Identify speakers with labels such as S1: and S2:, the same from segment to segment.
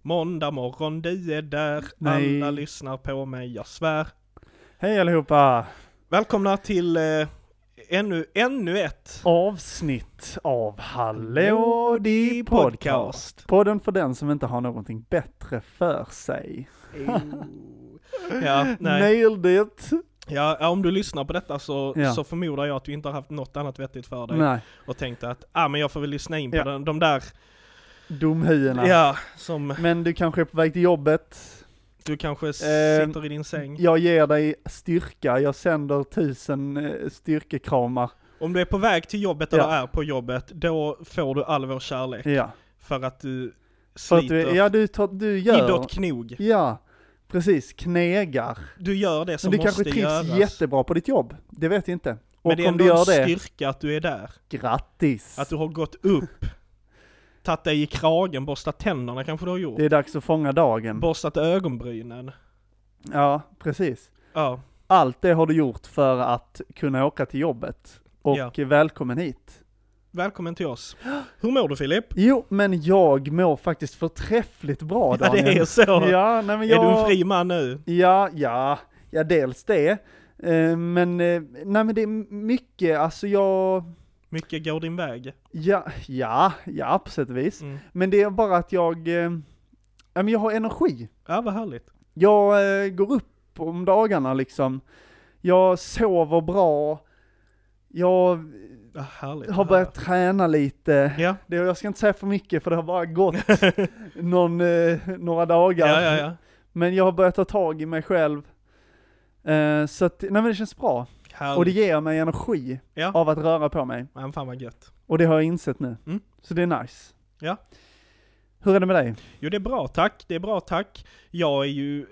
S1: Måndag morgon, du är där.
S2: Nej.
S1: Alla lyssnar på mig, jag svär.
S2: Hej allihopa!
S1: Välkomna till ännu ett
S2: Avsnitt av Hallå di podcast. Podden för den som inte har någonting bättre för sig.
S1: Ja, nej.
S2: Nailed it!
S1: Ja, om du lyssnar på detta så förmodar jag att du inte har haft något annat vettigt för dig.
S2: Nej.
S1: Och tänkte att men jag får väl lyssna in på de där
S2: Domhyerna.
S1: Ja,
S2: Men du kanske är på väg till jobbet.
S1: Du kanske sitter i din säng.
S2: Jag ger dig styrka. Jag sänder 1000 styrkekramar.
S1: Om du är på väg till jobbet eller är på jobbet, då får du all vår kärlek.
S2: Ja.
S1: För att du sliter.
S2: Du gör.
S1: Idott knog.
S2: Ja, precis. Knegar.
S1: Du gör det som
S2: men du
S1: måste
S2: kanske
S1: göras.
S2: trivs jättebra på ditt jobb. Det vet jag inte. Och
S1: men det är
S2: om
S1: ändå
S2: du gör
S1: en
S2: det,
S1: styrka att du är där.
S2: Grattis.
S1: Att du har gått upp. Tagit dig i kragen, borstat tänderna kanske du har gjort.
S2: Det är dags att fånga dagen.
S1: Borstat ögonbrynen.
S2: Ja, precis.
S1: Ja.
S2: Allt det har du gjort för att kunna åka till jobbet. Och välkommen hit.
S1: Välkommen till oss. Hur mår du, Filip?
S2: Jo, men jag mår faktiskt förträffligt bra, Daniel.
S1: Ja, det är så.
S2: Ja, nej, men
S1: Är du en fri man nu?
S2: Ja, dels det. Men det är mycket, alltså
S1: Mycket går din väg?
S2: Ja, på sätt och vis.
S1: Mm.
S2: Men det är bara att jag har energi.
S1: Ja, vad härligt.
S2: Jag går upp om dagarna liksom. Jag sover bra. Jag har börjat träna lite.
S1: Ja.
S2: Jag ska inte säga för mycket för det har bara gått några dagar.
S1: Ja.
S2: Men jag har börjat ta tag i mig själv. Så att, men det känns bra.
S1: Härligt.
S2: Och det ger mig energi av att röra på mig.
S1: Ja, fan vad gött.
S2: Och det har jag insett nu.
S1: Mm.
S2: Så det är nice.
S1: Ja.
S2: Hur är det med dig?
S1: Jo, det är bra tack. Jag är ju...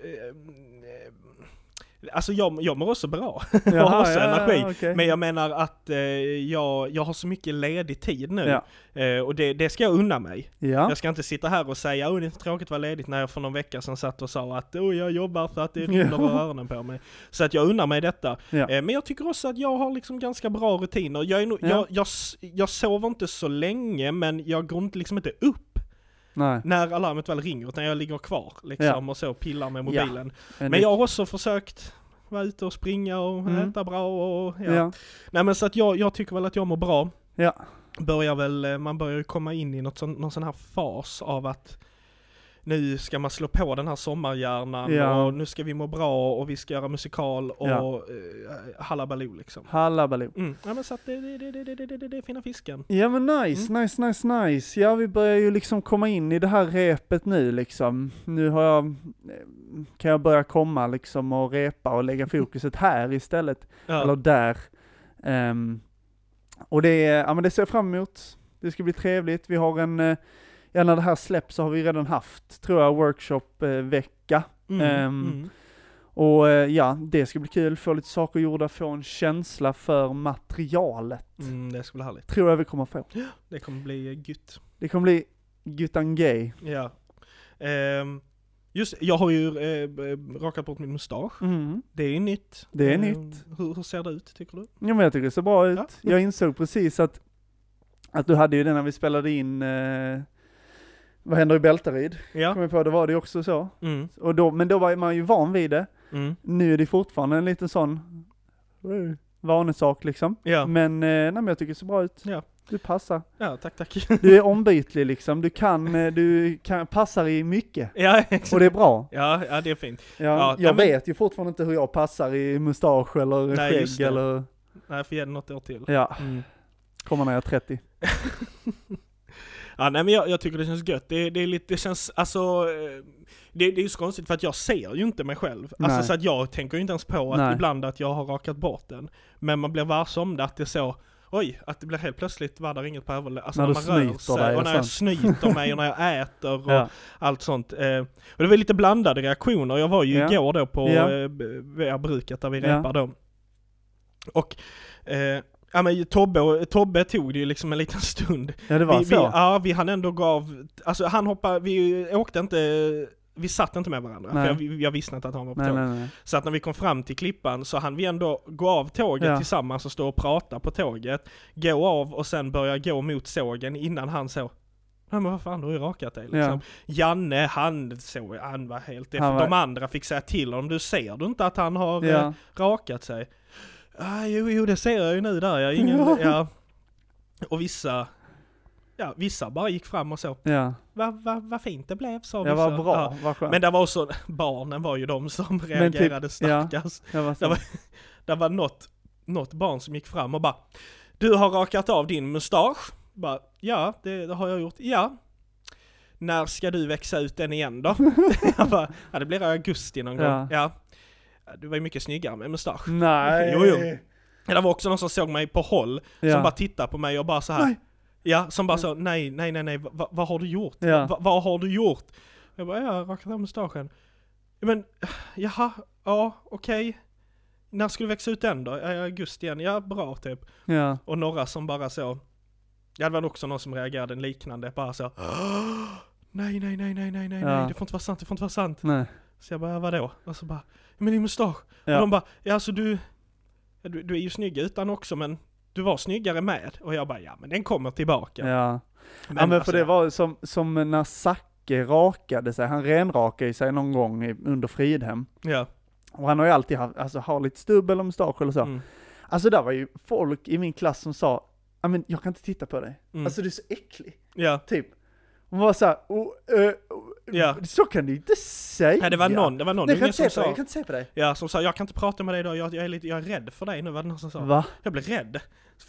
S1: Alltså jag mår också bra. Jag har också energi.
S2: Okay.
S1: Men jag menar att jag har så mycket ledig tid nu. Ja. Och det ska jag unna mig. Ja. Jag ska inte sitta här och säga det är tråkigt att vara ledigt när jag för någon vecka sedan satt och sa att jag jobbar för att det rinner över öronen på mig. Så att jag unnar mig detta. Ja. Men jag tycker också att jag har liksom ganska bra rutiner. Jag sover inte så länge, men jag går inte liksom inte upp.
S2: Nej.
S1: När alarmet väl ringer, utan jag ligger kvar liksom, och så pillar med mobilen. Ja. Men jag har också försökt vara ute och springa och äta bra och Nej, men så att jag tycker väl att jag mår bra. Ja. Man börjar ju komma in i någon sån här fas av att nu ska man slå på den här sommarhjärnan och nu ska vi må bra och vi ska göra musikal och halabaloo liksom.
S2: Halabaloo.
S1: Ja, men så att det är fina fisken.
S2: Ja, men nice. Ja, vi börjar ju liksom komma in i det här repet nu liksom. Nu kan jag börja komma liksom och repa och lägga fokuset här istället. Eller där. Och det ser jag fram emot. Det ska bli trevligt. Vi har när det här släpps så har vi redan haft, tror jag, workshop-vecka. Och det ska bli kul, få lite saker gjorda, få en känsla för materialet.
S1: Det ska bli härligt.
S2: Tror jag vi kommer få.
S1: Det kommer bli gött.
S2: Det kommer bli guttan gay.
S1: Ja. Just jag har ju rakat bort min mustasch. Det är nytt.
S2: Det är nytt.
S1: Hur ser det ut, tycker du?
S2: Ja, men jag tycker det ser bra ut. Ja. Jag insåg precis att du hade ju det när vi spelade in Vad händer i Bältaryd? Ja. Kom jag på, det var det också så. Men då var man ju van vid det. Nu är det fortfarande en liten sån vanesak liksom. Ja. Men jag tycker det ser bra ut. Ja. Du passar.
S1: Ja, tack.
S2: Du är ombytlig liksom. Du kan passar i mycket. Ja, exakt. Och det är bra.
S1: Ja, det är fint.
S2: Ja, jag vet ju fortfarande inte hur jag passar i mustasch eller skägg eller...
S1: Nej, för något år till.
S2: Ja. Kommer när jag är 30.
S1: Ja, nej, men jag tycker det känns gött. Det känns, alltså, det är ju så konstigt för att jag ser ju inte mig själv. Alltså, så att jag tänker ju inte ens på att ibland att jag har rakat bort den. Men man blir varse om det, att det är så, att det blir helt plötsligt var där inget på överläget. Alltså när man rör sig och när jag snyter mig och när jag äter och allt sånt. Och det var lite blandade reaktioner. Jag var ju igår då på bruket där vi repar då. Och... men Tobbe tog det ju liksom en liten stund.
S2: Ja, det var så.
S1: Vi hann ändå gav... Alltså han hoppade... Vi åkte inte... Vi satt inte med varandra. För jag visste inte att han var på tåg. Nej. Så att när vi kom fram till klippan så hann vi ändå gå av tåget tillsammans och stå och prata på tåget. Gå av och sen börja gå mot sågen innan han så... Nej, men vad fan, du har ju rakat dig liksom. Janne, han var helt efter. De andra fick säga till honom. Du ser du inte att han har rakat sig? Jo, det ser jag ju nu där. Och vissa bara gick fram och så. Ja. Vad fint det blev, sa vissa.
S2: Vad bra, vad skönt.
S1: Men det var också, barnen var ju de som reagerade starkast. Det var något barn som gick fram och bara, du har rakat av din mustasch. Bara, ja, det har jag gjort. Ja. När ska du växa ut den igen då? Jag bara, det blir i augusti någon gång. Ja. Du var ju mycket snyggare med mustasch.
S2: Nej.
S1: Jo. Det var också någon som såg mig på håll. Som bara tittade på mig och bara så här. Nej. Ja, som bara så, nej. Vad har du gjort? Vad har du gjort? Jag bara, jag har rakat av mustaschen. Men, jaha, okej. När skulle du växa ut den då? Augusti igen. Ja, bra typ. Ja. Och några som bara så. Det var också någon som reagerade liknande. Bara så. Nej. Det får inte vara sant. Nej. Så jag bara, vadå? Och så bara, men din mustasch. Ja. Och de bara, alltså du är ju snygg utan också, men du var snyggare med. Och jag bara, men den kommer tillbaka.
S2: Ja. Men alltså, för det var som när Zacke rakade sig. Han renrakade sig någon gång under Fridhem. Ja. Och han har ju alltid har lite stubb eller mustasch eller så. Mm. Alltså där var ju folk i min klass som sa, men jag kan inte titta på dig. Alltså du är så äcklig. Ja. Typ. Hon var så här, så kan du inte säga.
S1: Nej, det var någon
S2: jag kan inte se på dig.
S1: Ja, som sa, jag kan inte prata med dig då, jag är rädd för dig nu, var det någon som sa.
S2: Va?
S1: Jag blir rädd.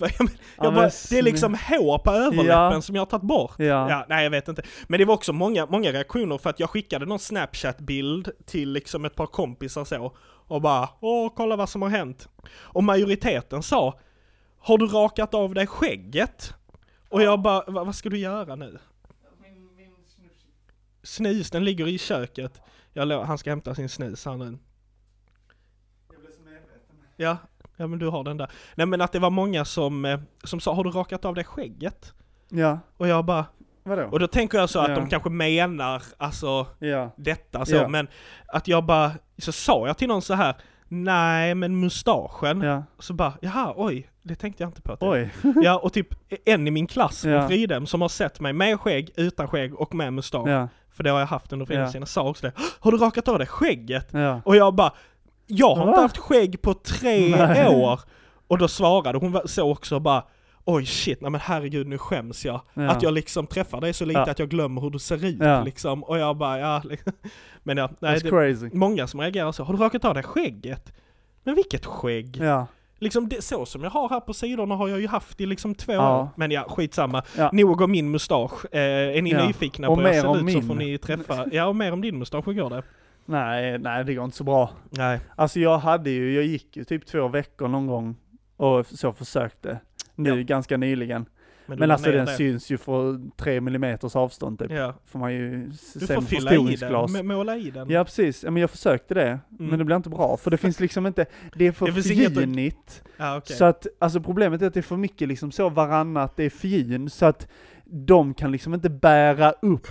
S1: Det är liksom hår på överläppen som jag har tagit bort. Ja, nej, jag vet inte. Men det var också många reaktioner för att jag skickade någon Snapchat-bild till liksom ett par kompisar så. Och bara, kolla vad som har hänt. Och majoriteten sa, har du rakat av dig skägget? Och jag bara, vad ska du göra nu? Min snus, den ligger i köket. Han ska hämta sin snus här nu.
S2: Jag blev så medveten.
S1: Ja, men du har den där. Nej, men att det var många som sa, har du rakat av dig skägget? Ja. Och jag bara, vadå? Och då tänker jag så att de kanske menar alltså detta så, men att jag bara, så sa jag till någon så här, nej, men mustaschen. Så bara, jaha, oj, det tänkte jag inte på. Typ. Oj. Ja, och typ en i min klass från Fridhem som har sett mig med skägg, utan skägg och med mustasch. Ja. För det har jag haft under Fridhem, sa också det. Har du rakat av dig skägget? Ja. Och jag bara, jag har inte haft skägg på 3 år. Och då svarade hon så också bara, oj shit, nej men herregud, nu skäms jag. Att jag liksom träffar dig så lite att jag glömmer hur du ser ut liksom. Och jag bara, liksom. Men nej, det är många som reagerar så. Har du rakat av dig skägget? Men vilket skägg? Ja. Liksom det, så som jag har här på sidorna har jag ju haft i liksom 2 år. Men skitsamma. Nog om min mustasch. Är ni nyfikna på hur jag ser ut så får ni träffa. Ja, och mer om din mustasch, hur går det?
S2: Nej, det går inte så bra. Nej. Alltså jag gick ju typ 2 veckor någon gång och så försökte. Ganska nyligen. Men alltså den syns ju för 3 mm avstånd typ. Ja. Får man ju
S1: se med förstoringsglas. Måla i den.
S2: Ja, precis. Men jag försökte det. Men det blir inte bra. För det finns liksom inte, det är för fjunigt. Okay. Så att, alltså problemet är att det är för mycket liksom så varannat det är fjun. Så att de kan liksom inte bära upp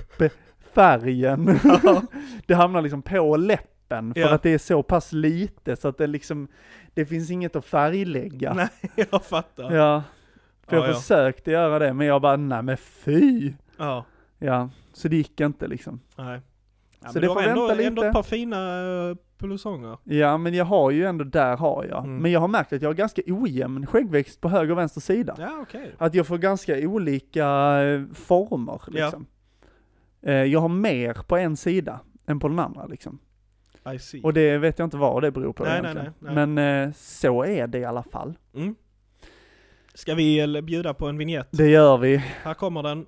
S2: färgen. Det hamnar liksom på läppen. För att det är så pass lite. Så att det liksom, det finns inget att färglägga.
S1: Nej, jag fattar.
S2: Ja. För jag försökte göra det, men jag bara, nej men fy. Ja. Ja, så det gick inte liksom. Nej.
S1: Ja, så det får vänta lite. Ändå ett par fina pulusonger.
S2: Ja, men jag har ju ändå, där har jag. Men jag har märkt att jag har ganska ojämn skäggväxt på höger och vänster sida.
S1: Ja, okej.
S2: Att jag får ganska olika former liksom. Ja. Jag har mer på en sida än på den andra liksom.
S1: I see.
S2: Och det vet jag inte vad det beror på egentligen. Nej. Men så är det i alla fall.
S1: Ska vi bjuda på en vignett?
S2: Det gör vi.
S1: Här kommer den.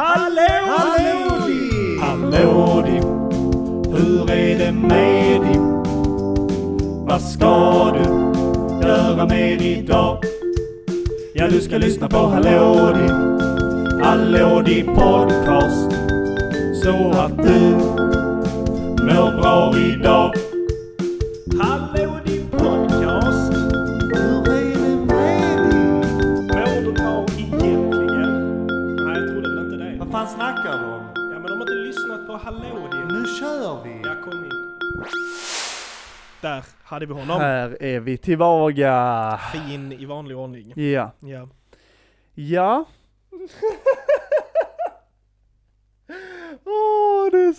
S2: Hallådi!
S3: Hallådi! Hur är det med dig? Vad ska du göra med idag? Ja, du ska lyssna på Hallådi. Hallådi podcast. Så att du mår bra idag.
S1: Hallådi podcast.
S3: Vad fan snackar du om?
S1: Ja, men de har inte lyssnat på Hallådi.
S3: Nu kör vi.
S1: Ja, kom in. Där hade vi honom.
S2: Här är vi tillbaka.
S1: Fin i vanlig ordning.
S2: Ja. Ja.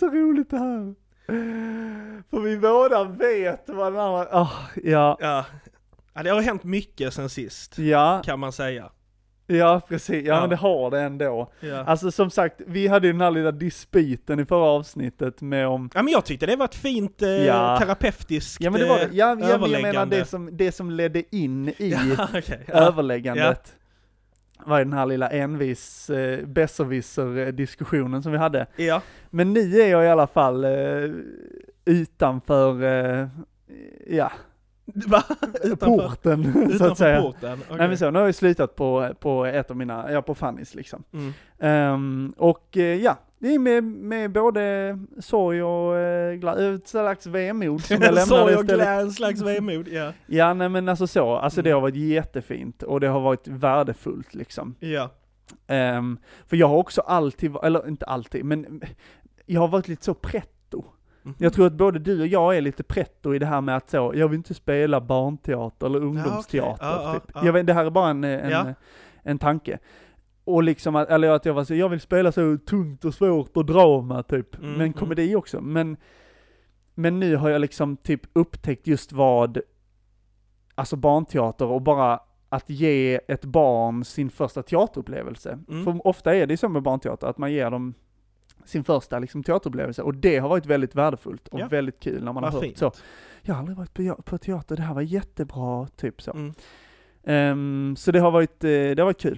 S2: så roligt det här. För vi båda vet vad den andra...
S1: Ja, det har hänt mycket sen sist, kan man säga.
S2: Ja, precis. Ja, men det har det ändå. Ja. Alltså som sagt, vi hade ju den här lilla dispyten i förra avsnittet med om...
S1: Ja, men jag tyckte det var ett fint terapeutiskt
S2: men det var det. Jag
S1: överläggande.
S2: menar det som ledde in i överläggandet var den här lilla besserwisser-diskussionen som vi hade.
S1: Ja.
S2: Men nu är jag i alla fall utanför...
S1: Va?
S2: Porten, så att säga.
S1: Porten. Okay.
S2: Nej men så, nu har jag slutat på ett av mina, på Fannys liksom. Det är med både sorg och ett slags vemod som jag lämnade
S1: sorg och en slags vemod, ja.
S2: Ja, nej men alltså så, alltså det har varit jättefint och det har varit värdefullt liksom.
S1: Ja.
S2: För jag har också alltid, eller inte alltid, men jag har varit lite så pretto. Jag tror att både du och jag är lite pretto i det här med att så, jag vill inte spela barnteater eller ungdomsteater. Typ. Jag vet, det här är bara en tanke. Och liksom, eller att jag var så, jag vill spela så tungt och svårt och drama typ. Men komedi också. Men nu har jag liksom typ upptäckt just vad, alltså barnteater och bara att ge ett barn sin första teaterupplevelse. För ofta är det så med barnteater, att man ger dem sin första liksom teaterupplevelse, och det har varit väldigt värdefullt och väldigt kul när man har hört fint. Så. Jag har aldrig varit på teater, det här var jättebra, typ så. Så det har varit kul.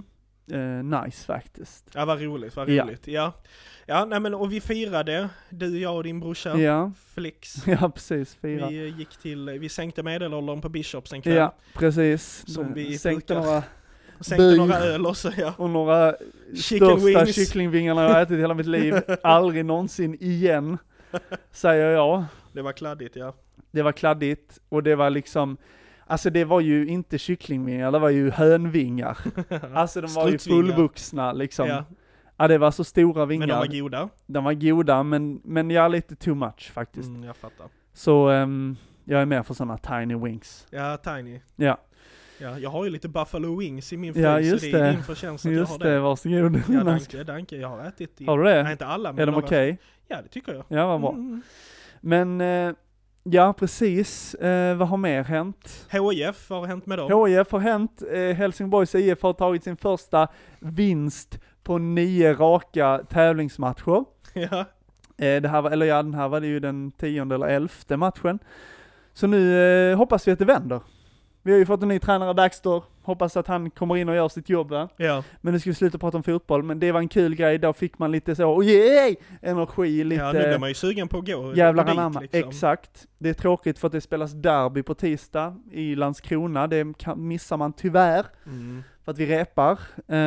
S2: Nice faktiskt.
S1: Ja, vad roligt. Ja, nej men och vi firade, du, jag och din brorsa Felix.
S2: Ja, precis,
S1: Vi sänkte medelåldern på Bishops en kväll.
S2: Ja, precis.
S1: Som vi
S2: sänkte
S1: några öl också,
S2: och några största kycklingvingarna jag har ätit i hela mitt liv. Aldrig någonsin igen, säger jag.
S1: Det var kladdigt, ja.
S2: Det var kladdigt, och det var liksom, alltså det var ju inte kycklingvingar, det var ju hönvingar. Alltså de var ju fullvuxna liksom. Ja, det var så stora vingar.
S1: Men de var goda.
S2: De var goda, men jag är lite too much faktiskt.
S1: Jag fattar.
S2: Så jag är med för sådana tiny wings.
S1: Ja, tiny.
S2: Ja.
S1: Ja, jag har ju lite buffalo wings i min frys, så det är din förtjänst att jag har det.
S2: Just det, varsågod.
S1: Ja, danke. Jag har ätit
S2: Har du det?
S1: Nej, inte alla, men
S2: är de okej?
S1: Ja, det tycker jag.
S2: Ja, vad bra. Men, ja precis. Vad har mer hänt?
S1: HIF, vad har hänt med dem?
S2: HIF har hänt. Helsingborgs IF har tagit sin första vinst på 9 raka tävlingsmatcher.
S1: Ja.
S2: Den här var det ju den 10:e eller 11:e matchen. Så nu hoppas vi att det vänder. Vi har ju fått en ny tränare, Baxter. Hoppas att han kommer in och gör sitt jobb.
S1: Ja.
S2: Men nu ska vi sluta prata om fotboll. Men det var en kul grej. Då fick man lite så, energi. Lite,
S1: ja, nu blir man ju sugen på att gå.
S2: Jävlar anamma. Liksom. Exakt. Det är tråkigt för att det spelas derby på tisdag i Landskrona. Det missar man tyvärr. För att vi repar.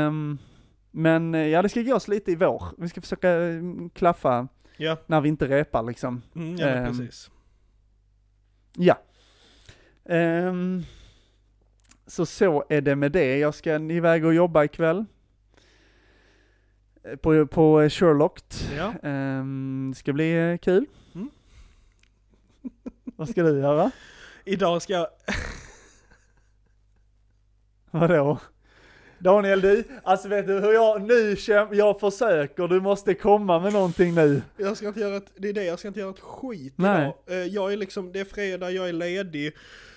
S2: Men ja, det ska gås lite i vår. Vi ska försöka klaffa när vi inte repar liksom.
S1: Ja, precis.
S2: Ja. Så är det med det. Jag ska iväg och jobba ikväll. På Sherlock.
S1: Ja.
S2: Det ska bli kul. Vad ska du göra?
S1: Idag ska jag...
S2: Vadå? Daniel, alltså vet du hur jag försöker, du måste komma med någonting nu.
S1: Jag ska inte göra ett skit idag. Jag är liksom, det är fredag, jag är ledig.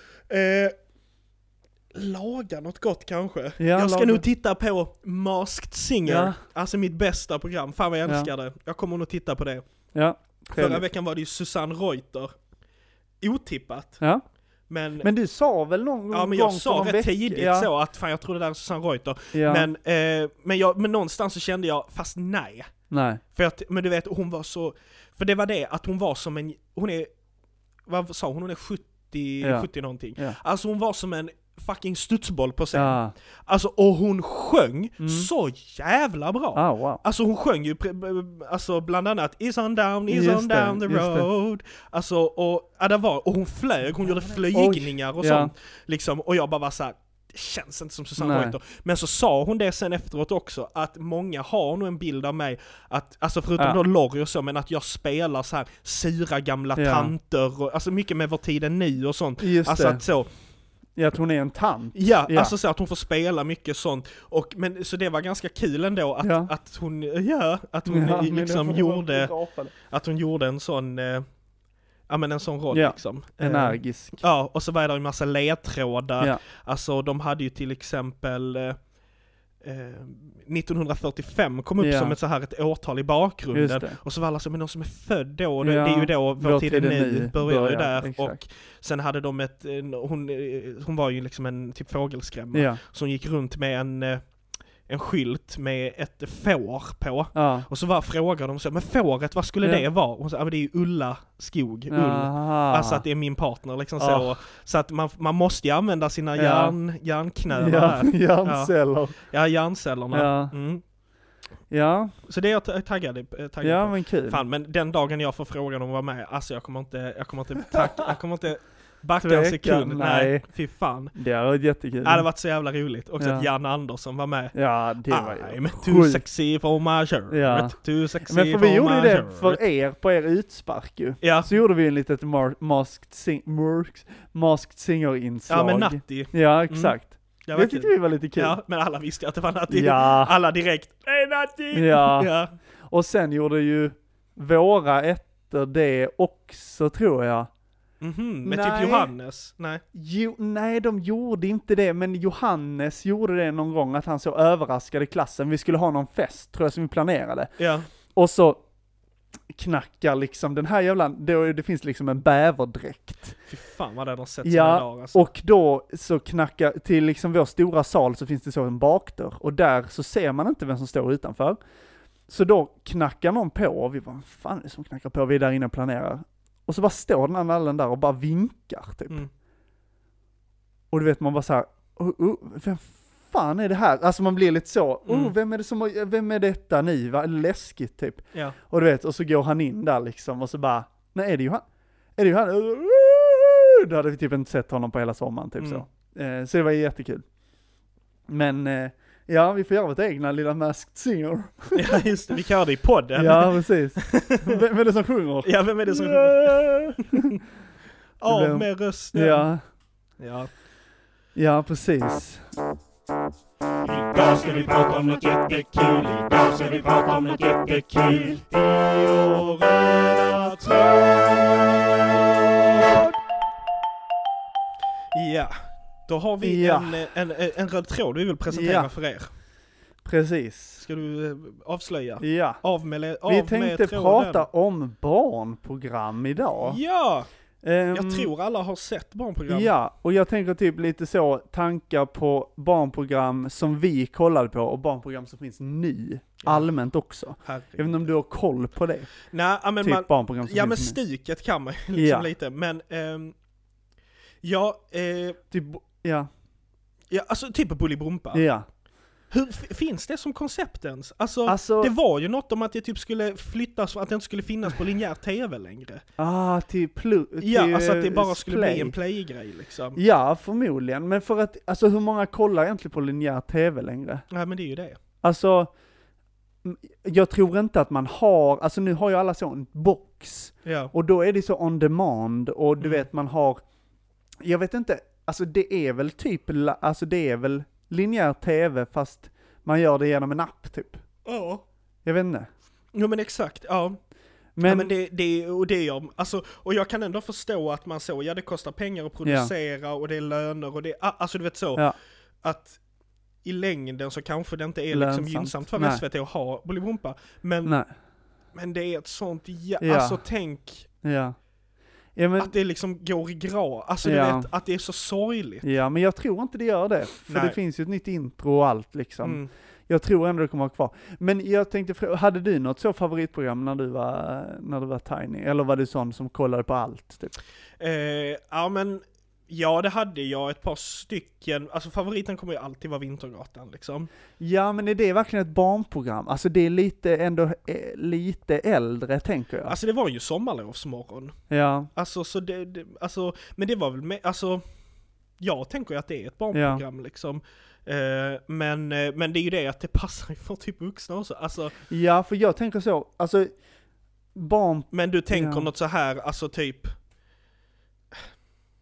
S1: Laga något gott kanske. Jag ska nog titta på Masked Singer, alltså mitt bästa program. Fan vad jag älskar det. Jag kommer nog titta på det.
S2: Ja.
S1: Förra veckan var det ju Susanne Reuter. Otippat.
S2: Ja.
S1: Men
S2: du sa väl någon gång...
S1: Ja, men jag sa rätt tidigt så att fan jag trodde det där var Susanne Reuter. Ja. Men någonstans så kände jag, fast nej. Men du vet, hon var så... För det var det, att hon var som en... Hon är... Vad sa hon? Hon är 70 någonting. Ja. Alltså hon var som en fucking studsboll på scen. Ja. Alltså, och hon sjöng så jävla bra.
S2: Wow.
S1: Alltså hon sjöng ju alltså bland annat Is on down the road. Alltså, och hon flög, hon gjorde flygningar och sånt. Liksom, och jag bara var så här, det känns inte som Susanne Reuter. Men så sa hon det sen efteråt också, att många har nog en bild av mig, att, alltså förutom då Lorry och så, men att jag spelar så här sura gamla tanter, och, alltså mycket med Vår tiden nu och sånt.
S2: Just
S1: alltså
S2: det.
S1: Att så...
S2: Jag tror hon är en tant.
S1: Ja, alltså så att hon får spela mycket sånt. Men så det var ganska kul ändå att hon liksom gjorde en sån en sån roll liksom.
S2: Energisk.
S1: Ja, och så var det en massa ledtrådar. Ja. Alltså de hade ju till exempel 1945 kom upp som ett årtal i bakgrunden. Och så var alla som någon som är född då. Det är ju då vår tid är nu börjar ju där. Exakt. Och sen hade de hon var ju liksom en typ fågelskrämma som gick runt med en skylt med ett får på. Ja. Och så frågade de så, men fåret, vad skulle det vara? Och så, men det är ju Ulla Skog. Alltså att det är min partner liksom så. Så att man måste ju använda sina hjärnknölar.
S2: Hjärnceller.
S1: Ja, hjärncellerna.
S2: Ja.
S1: Mm.
S2: Ja.
S1: Så det är jag taggad på.
S2: Men kul.
S1: Fan, men den dagen jag får frågan om att vara med, alltså jag kommer inte backa en sekund. Nej, fy fan.
S2: Det har varit jättekul.
S1: Det hade varit så jävla roligt. Också att Jan Andersson var med.
S2: Ja, det var ju
S1: I'm too sexy for my shirt.
S2: Ja.
S1: Too sexy
S2: men för vi gjorde ju det för er på er utspark ju. Ja. Så gjorde vi en litet Masked Singer-inslag.
S1: Ja, med Natti.
S2: Ja, exakt. Det tyckte vi var lite kul.
S1: Ja, men alla visste att det var Natti. Ja. Alla direkt, hej Natti!
S2: Ja. Och sen gjorde ju våra ettor det också, tror jag.
S1: Med typ Johannes? Nej.
S2: Nej, de gjorde inte det, men Johannes gjorde det någon gång, att han så överraskade klassen. Vi skulle ha någon fest, tror jag, som vi planerade.
S1: Ja.
S2: Och så knackar liksom den här jävla, det finns liksom en bäverdräkt.
S1: Fy fan vad det har sett sådana dagar. Alltså.
S2: Och då så knackar, till liksom vår stora sal så finns det så en bakdörr. Och där så ser man inte vem som står utanför. Så då knackar någon på, och vi bara, vad fan är det som knackar på? Vi är där inne och planerar. Och så bara står den här nallen där och bara vinkar typ. Och du vet, man bara så här, vem fan är det här? Alltså man blir lite så, vem är detta ni? Va? Läskigt typ.
S1: Ja.
S2: Och du vet, och så går han in där liksom och så bara, nej, är det Johan? Är det Johan? Då hade vi typ inte sett honom på hela sommaren typ så. Så det var jättekul. Men ja, vi får göra vårt egna lilla Masked Singer.
S1: Ja, just det. Vi kan göra det i podden.
S2: Ja, precis. Vem är det som sjunger?
S1: Ja, vem är det som sjunger? Av med rösten.
S2: Ja.
S1: Ja.
S2: Ja, precis.
S3: Idag ska vi prata om något jättekul. Idag ska vi prata om något jättekul. I och röda tråd.
S1: Ja. Då har vi en röd tråd vi vill presentera för er.
S2: Precis.
S1: Ska du avslöja?
S2: Ja.
S1: Vi
S2: tänkte prata om barnprogram idag.
S1: Ja! Jag tror alla har sett barnprogram.
S2: Ja, och jag tänker typ lite så tankar på barnprogram som vi kollade på och barnprogram som finns nu. Allmänt också. Herregud. Jag vet inte om du har koll på det.
S1: Nej, men
S2: typ barnprogram som
S1: men stycket kan man liksom lite. Men alltså typ Bolibompa.
S2: Ja.
S1: Hur finns det som koncept ens? Alltså, det var ju något om att det typ skulle flyttas, att det inte skulle finnas på linjär tv längre.
S2: Till
S1: alltså att det bara skulle bli en play-grej liksom.
S2: Ja, förmodligen. Men för att, alltså hur många kollar egentligen på linjär tv längre?
S1: Ja, men det är ju det.
S2: Alltså, jag tror inte att man har, alltså nu har ju alla så en box.
S1: Ja.
S2: Och då är det så on demand, och du vet man har, jag vet inte, alltså det är väl typ, alltså det är väl linjär tv fast man gör det genom en app typ.
S1: Ja.
S2: Jag vet inte.
S1: Ja, men exakt, ja. Men och jag kan ändå förstå att man så, det kostar pengar att producera och det är löner och det, alltså du vet så, att i längden så kanske det inte är liksom gynnsamt för SVT att ha Bolibompa. Men det är ett sånt, alltså tänk att det liksom går i grav. Alltså du vet, att det är så sorgligt.
S2: Ja, men jag tror inte det gör det. För det finns ju ett nytt intro och allt liksom. Jag tror ändå det kommer vara kvar. Men jag tänkte, hade du något så favoritprogram när du var tiny? Eller var du sån som kollade på allt typ?
S1: Ja, det hade jag ett par stycken. Alltså favoriten kommer ju alltid vara Vintergatan liksom.
S2: Ja, men är det verkligen ett barnprogram? Alltså det är lite äldre, tänker jag.
S1: Alltså det var ju Sommarlovsmorgon.
S2: Ja.
S1: Alltså så men det var väl med, alltså jag tänker ju att det är ett barnprogram liksom. Men det är ju det att det passar för typ vuxna också. Alltså,
S2: ja, för jag tänker så, alltså
S1: men du tänker något så här, alltså typ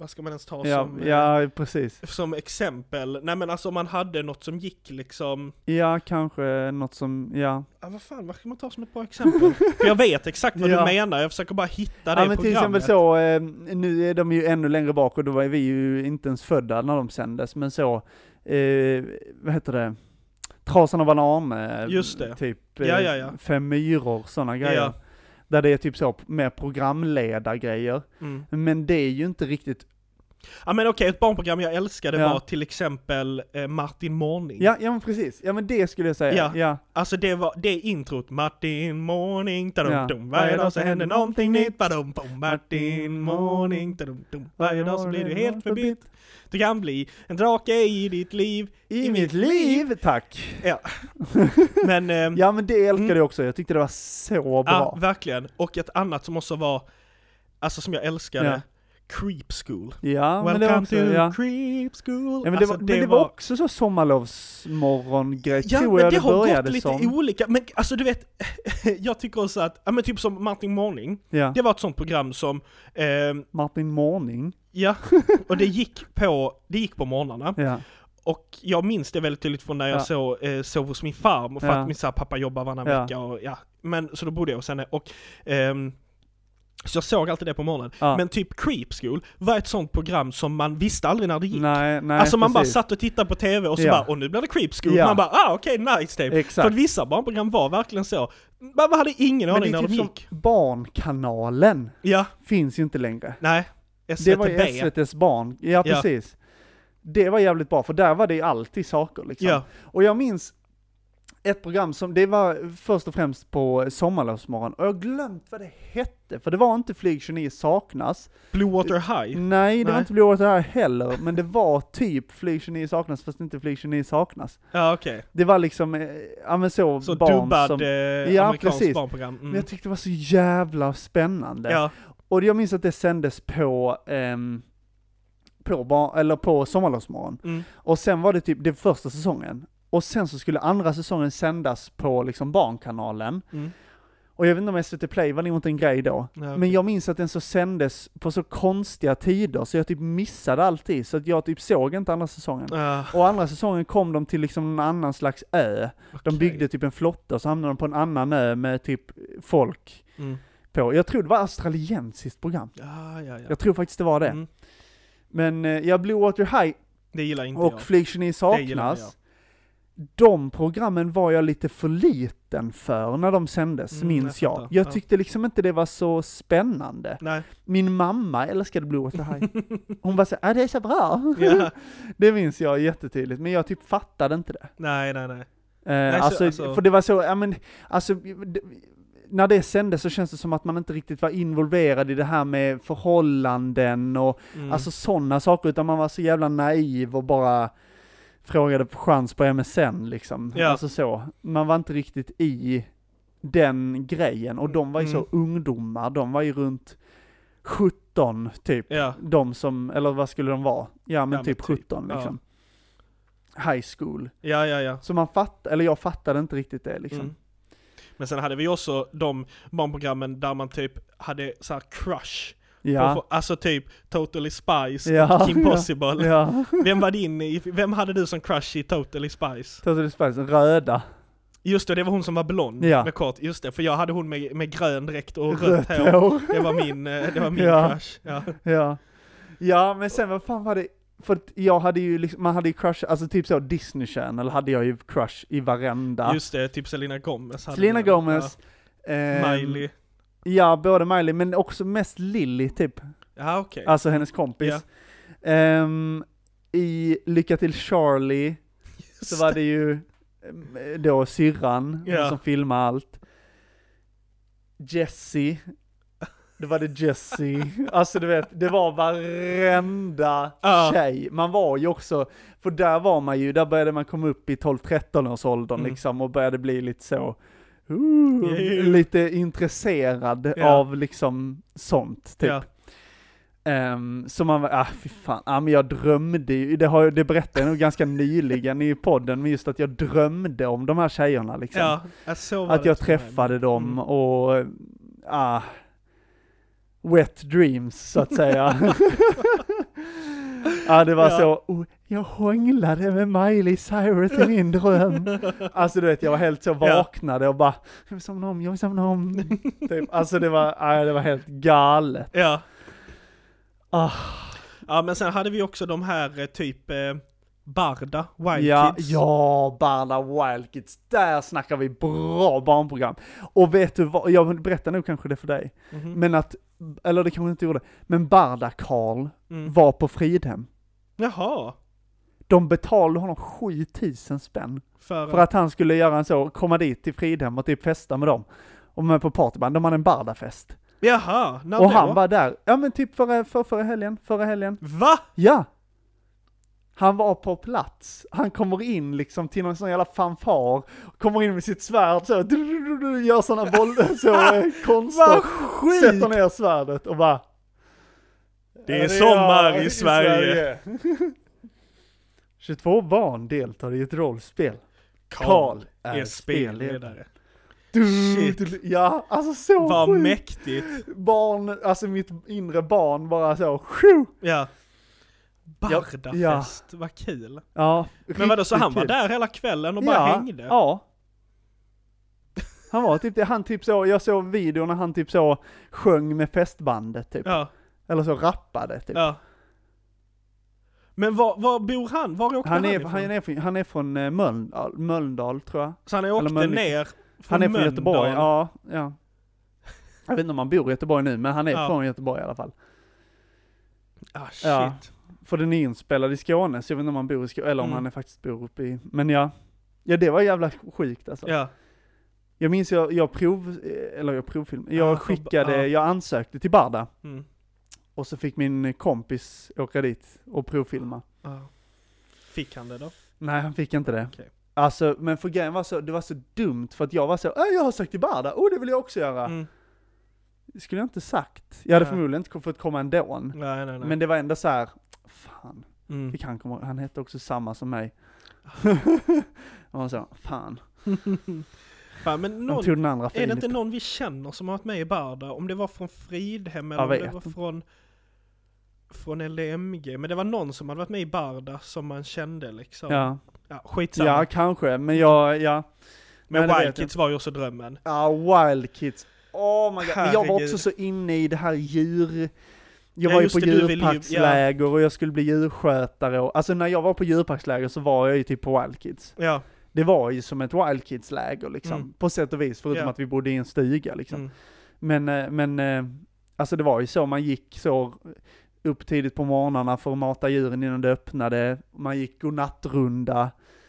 S1: vad ska man ens ta
S2: precis.
S1: Som exempel? Nej men alltså om man hade något som gick liksom...
S2: Ja, kanske något som,
S1: vad ska man ta som ett bra exempel? För jag vet exakt vad du menar, jag försakar bara hitta det
S2: men till exempel så, nu är de ju ännu längre bak och då var vi ju inte ens födda när de sändes, men så, vad heter det? Trasan och banan,
S1: just det.
S2: Typ 5 myror, sådana grejer. Ja. Där det är typ så mer programledargrejer. Men det är ju inte riktigt...
S1: Ja men okej, ett barnprogram jag älskade var till exempel Martin Morning.
S2: Ja men precis. Ja men det skulle jag säga. Ja.
S1: Alltså det introt. Martin Morning, tadum, varje dag så händer någonting nytt. Martin Morning, tadum, varje dag så blir du helt förbytt. Du kan bli en drake i ditt liv.
S2: I mitt liv, tack.
S1: Ja. Men,
S2: ja men det älskade jag också. Jag tyckte det var så bra.
S1: Ja, verkligen. Och ett annat som också var, alltså som jag älskade, Creep School.
S2: Ja,
S1: Welcome
S2: men det var också,
S1: to Creep School.
S2: Ja, men alltså, det var också så sommarlovsmorgon-grej, tror jag det började som. Ja, men det har gått
S1: lite olika. Men alltså du vet, jag tycker också att, ja men typ som Martin Morning, det var ett sånt program som...
S2: Martin Morning?
S1: Ja, och det gick på morgnarna. Ja. Och jag minns det väldigt tydligt från när jag sov hos min farm, för att min pappa jobbar varannan vecka. Och, men så då bodde jag hos henne. Och... så jag såg alltid det på morgonen. Men typ Creep School var ett sånt program som man visste aldrig när det gick.
S2: Nej,
S1: alltså man bara satt och tittade på tv och så bara, och nu blir det Creep School. Man bara, okej, nice typ. För att vissa barnprogram var verkligen så. Man hade ingen aning när de gick.
S2: Barnkanalen finns ju inte längre.
S1: Nej,
S2: SVT. Det var ju SVT:s barn. Ja, precis. Det var jävligt bra, för där var det alltid saker liksom. Och jag minns ett program som, det var först och främst på sommarlovsmorgon, och jag har glömt vad det hette, för det var inte Flyg 29 saknas.
S1: Blue Water High?
S2: Nej, det var inte Blue Water High heller, men det var typ Flyg 29 saknas, fast inte Flyg 29 saknas.
S1: Ja, okej. Okay.
S2: Det var liksom, men så barn
S1: dubbad,
S2: som...
S1: amerikanskt barnprogram.
S2: Men jag tyckte det var så jävla spännande. Ja. Och jag minns att det sändes på sommarlovsmorgon. Och sen var det typ det första säsongen. Och sen så skulle andra säsongen sändas på liksom Barnkanalen. Och jag vet inte om SVT Play var nog en grej då. Ja, okay. Men jag minns att den så sändes på så konstiga tider, så jag typ missade alltid. Så att jag typ såg inte andra säsongen. Och andra säsongen kom de till liksom en annan slags ö. Okay. De byggde typ en flotta, och så hamnade de på en annan ö med typ folk på. Jag tror det var australiensiskt program.
S1: Ja.
S2: Jag tror faktiskt det var det. Men Blue Water High
S1: det gillar inte
S2: och Flyg 29 saknas. De programmen var jag lite för liten för när de sändes, minns jag. Jag tyckte liksom inte det var så spännande. Nej. Min mamma älskade Blue Water High. Hon var så, det är så bra. Ja. Det minns jag jättetydligt, men jag typ fattade inte det.
S1: Nej.
S2: För det var så, när det sändes så känns det som att man inte riktigt var involverad i det här med förhållanden och alltså sådana saker, utan man var så jävla naiv och bara frågade på chans på MSN liksom. Ja. Alltså så. Man var inte riktigt i den grejen. Och de var ju så ungdomar. De var ju runt 17 typ. Ja. De som, eller vad skulle de vara? Ja men typ 17 liksom. High school.
S1: Ja.
S2: Så jag fattade inte riktigt det liksom.
S1: Men sen hade vi också de barnprogrammen där man typ hade så här crush.
S2: Ja.
S1: Alltså typ Totally Spice och Kim Possible. Ja. Vem hade du som crush i Totally Spice?
S2: Totally Spice, röda.
S1: Just det var hon som var blond med kort. Just det, för jag hade hon med grön dräkt och rött hår. Det var min crush.
S2: Ja, men sen vad fan var det? För jag hade ju liksom, man hade ju crush, alltså typ så Disney Channel hade jag ju crush i varenda.
S1: Just det, typ Selena Gomez.
S2: Miley. Ja, både Miley, men också mest Lily typ.
S1: Ja, okej.
S2: Alltså hennes kompis. Ja. I Lycka till Charlie så var det ju då syrran som filmade allt. Jessie. Det var det Jessie. Alltså du vet, det var varenda tjej. Man var ju också, för där började man komma upp i 12-13 års åldern liksom, och började bli lite så lite intresserad av liksom sånt typ. Så man var, fy fan, men jag drömde ju, det berättade jag nog ganska nyligen i podden, men just att jag drömde om de här tjejerna liksom. Att jag träffade dem och wet dreams så att säga. Ja, det var så, jag hånglade med Miley Cyrus i min dröm. Alltså du vet, jag var helt så vaknade och bara, jag vill somna om. Typ. Alltså det var helt galet.
S1: Ja. Ja, men sen hade vi också de här typ Barda, Wild Kids.
S2: Ja, Barda, Wild Kids. Där snackar vi bra barnprogram. Och vet du vad, jag berättar nog kanske det för dig. Men eller det kanske inte gjorde. Men Barda Karl var på Fridhem.
S1: Jaha.
S2: De betalade honom 7000 spänn. För att han skulle göra en så, komma dit till Fridhem och typ festa med dem. Och med på partyband, de hade en Barda-fest.
S1: Jaha,
S2: och han var där, ja men typ förra helgen.
S1: Va?
S2: Ja. Han var på plats. Han kommer in liksom till någon sån jävla fanfar. Kommer in med sitt svärd så. Gör såna bollar så konster.
S1: Vad skit!
S2: Sätter ner svärdet och bara.
S1: Det är sommar i Sverige.
S2: 22 barn deltar i ett rollspel.
S1: Karl är spelledare.
S2: Shit. Ja, alltså så
S1: vad
S2: sjukt.
S1: Mäktigt.
S2: Barn, alltså mitt inre barn bara så.
S1: Ja. Bardafest, vad kul.
S2: Ja,
S1: men vadå, så han var där hela kvällen och bara hängde?
S2: Ja. Han var typ det, han typ så, jag såg videon när han typ så sjöng med festbandet typ.
S1: Ja.
S2: Eller så rappade typ.
S1: Ja. Men var bor han? Var åkte han ifrån?
S2: Han är från Mölndal tror jag.
S1: Så han åkte ner från
S2: Han är från
S1: Mölndal.
S2: Göteborg, ja. Jag vet inte om han bor i Göteborg nu, men han är från Göteborg i alla fall.
S1: Ah, shit.
S2: Ja. För den är inspelad i Skåne, så jag vet inte om han bor i Skåne, eller om han faktiskt bor uppe i, men ja, det var jävla sjukt alltså.
S1: Ja.
S2: Jag minns jag ansökte till Barda. Och så fick min kompis åka dit och provfilma.
S1: Fick han det då?
S2: Nej, han fick inte det.
S1: Okay.
S2: Alltså, men för grejen var så, det var så dumt för att jag var så, jag har sökt till Barda, det vill jag också göra. Det skulle jag inte sagt. Jag hade förmodligen inte fått komma ändå.
S1: Nej.
S2: Men det var ändå så här, fan. Fick han hette också samma som mig. Och så, fan.
S1: Fan, men någon,
S2: tog den andra
S1: är det inte någon vi känner som har varit med i Barda? Om det var från Fridhem eller om det var från LMG. Men det var någon som hade varit med i Barda som man kände liksom.
S2: Ja,
S1: skitsamma.
S2: Ja, kanske. Men
S1: Men Wild Kids var ju också drömmen.
S2: Ja, Wild Kids. Oh my god. Men jag var också så inne i det här jag var ju på djurparksläger och jag skulle bli djurskötare. Alltså när jag var på djurparksläger så var jag ju typ på Wild Kids.
S1: Ja.
S2: Det var ju som ett Wild Kids-läger liksom. På sätt och vis, förutom att vi bodde i en stuga liksom. Men alltså det var ju så, man gick så upp tidigt på morgnarna för att mata djuren innan det öppnade. Man gick godnattrunda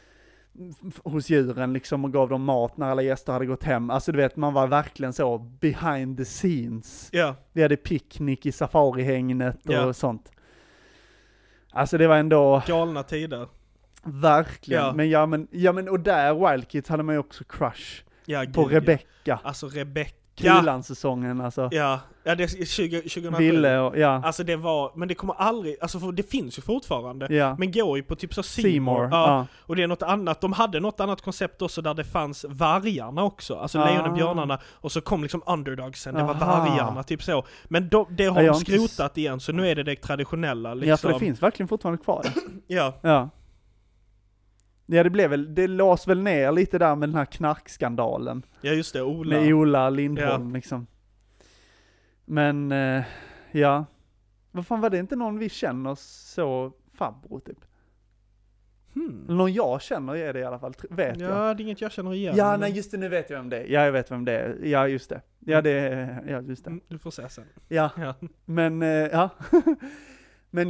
S2: hos djuren liksom och gav dem mat när alla gäster hade gått hem. Alltså du vet, man var verkligen så behind the scenes.
S1: Ja.
S2: Vi hade picknick i safarihängnet och sånt. Alltså det var ändå
S1: galna tider.
S2: Verkligen.
S1: Ja.
S2: Men och där Wild Kids hade man ju också crush på Rebecca.
S1: Alltså Rebecca.
S2: Kulan-säsongen alltså.
S1: Ja, det är 2007.
S2: Ville och,
S1: Alltså det var, men det kommer aldrig, alltså för det finns ju fortfarande. Men går ju på typ så Seymour. Och det är något annat, de hade något annat koncept också där det fanns vargarna också. Alltså lejonbjörnarna. Och så kom liksom underdogsen, det var vargarna, typ så. Men det har de skrotat igen, så nu är det traditionella liksom.
S2: Ja, för det finns verkligen fortfarande kvar.
S1: Ja.
S2: Ja, det lås väl ner lite där med den här knarkskandalen.
S1: Ja, just det, Ola.
S2: Med Ola Lindholm liksom. Men, vad fan var det inte någon vi känner så farbror typ? Någon jag känner är det i alla fall, vet jag.
S1: Ja, det är inget jag känner igen.
S2: Ja, nej just det, nu vet jag vem det är. Ja, jag vet vem det är. Ja, just det. Ja, just det.
S1: Du får se sen.
S2: Ja. Men, men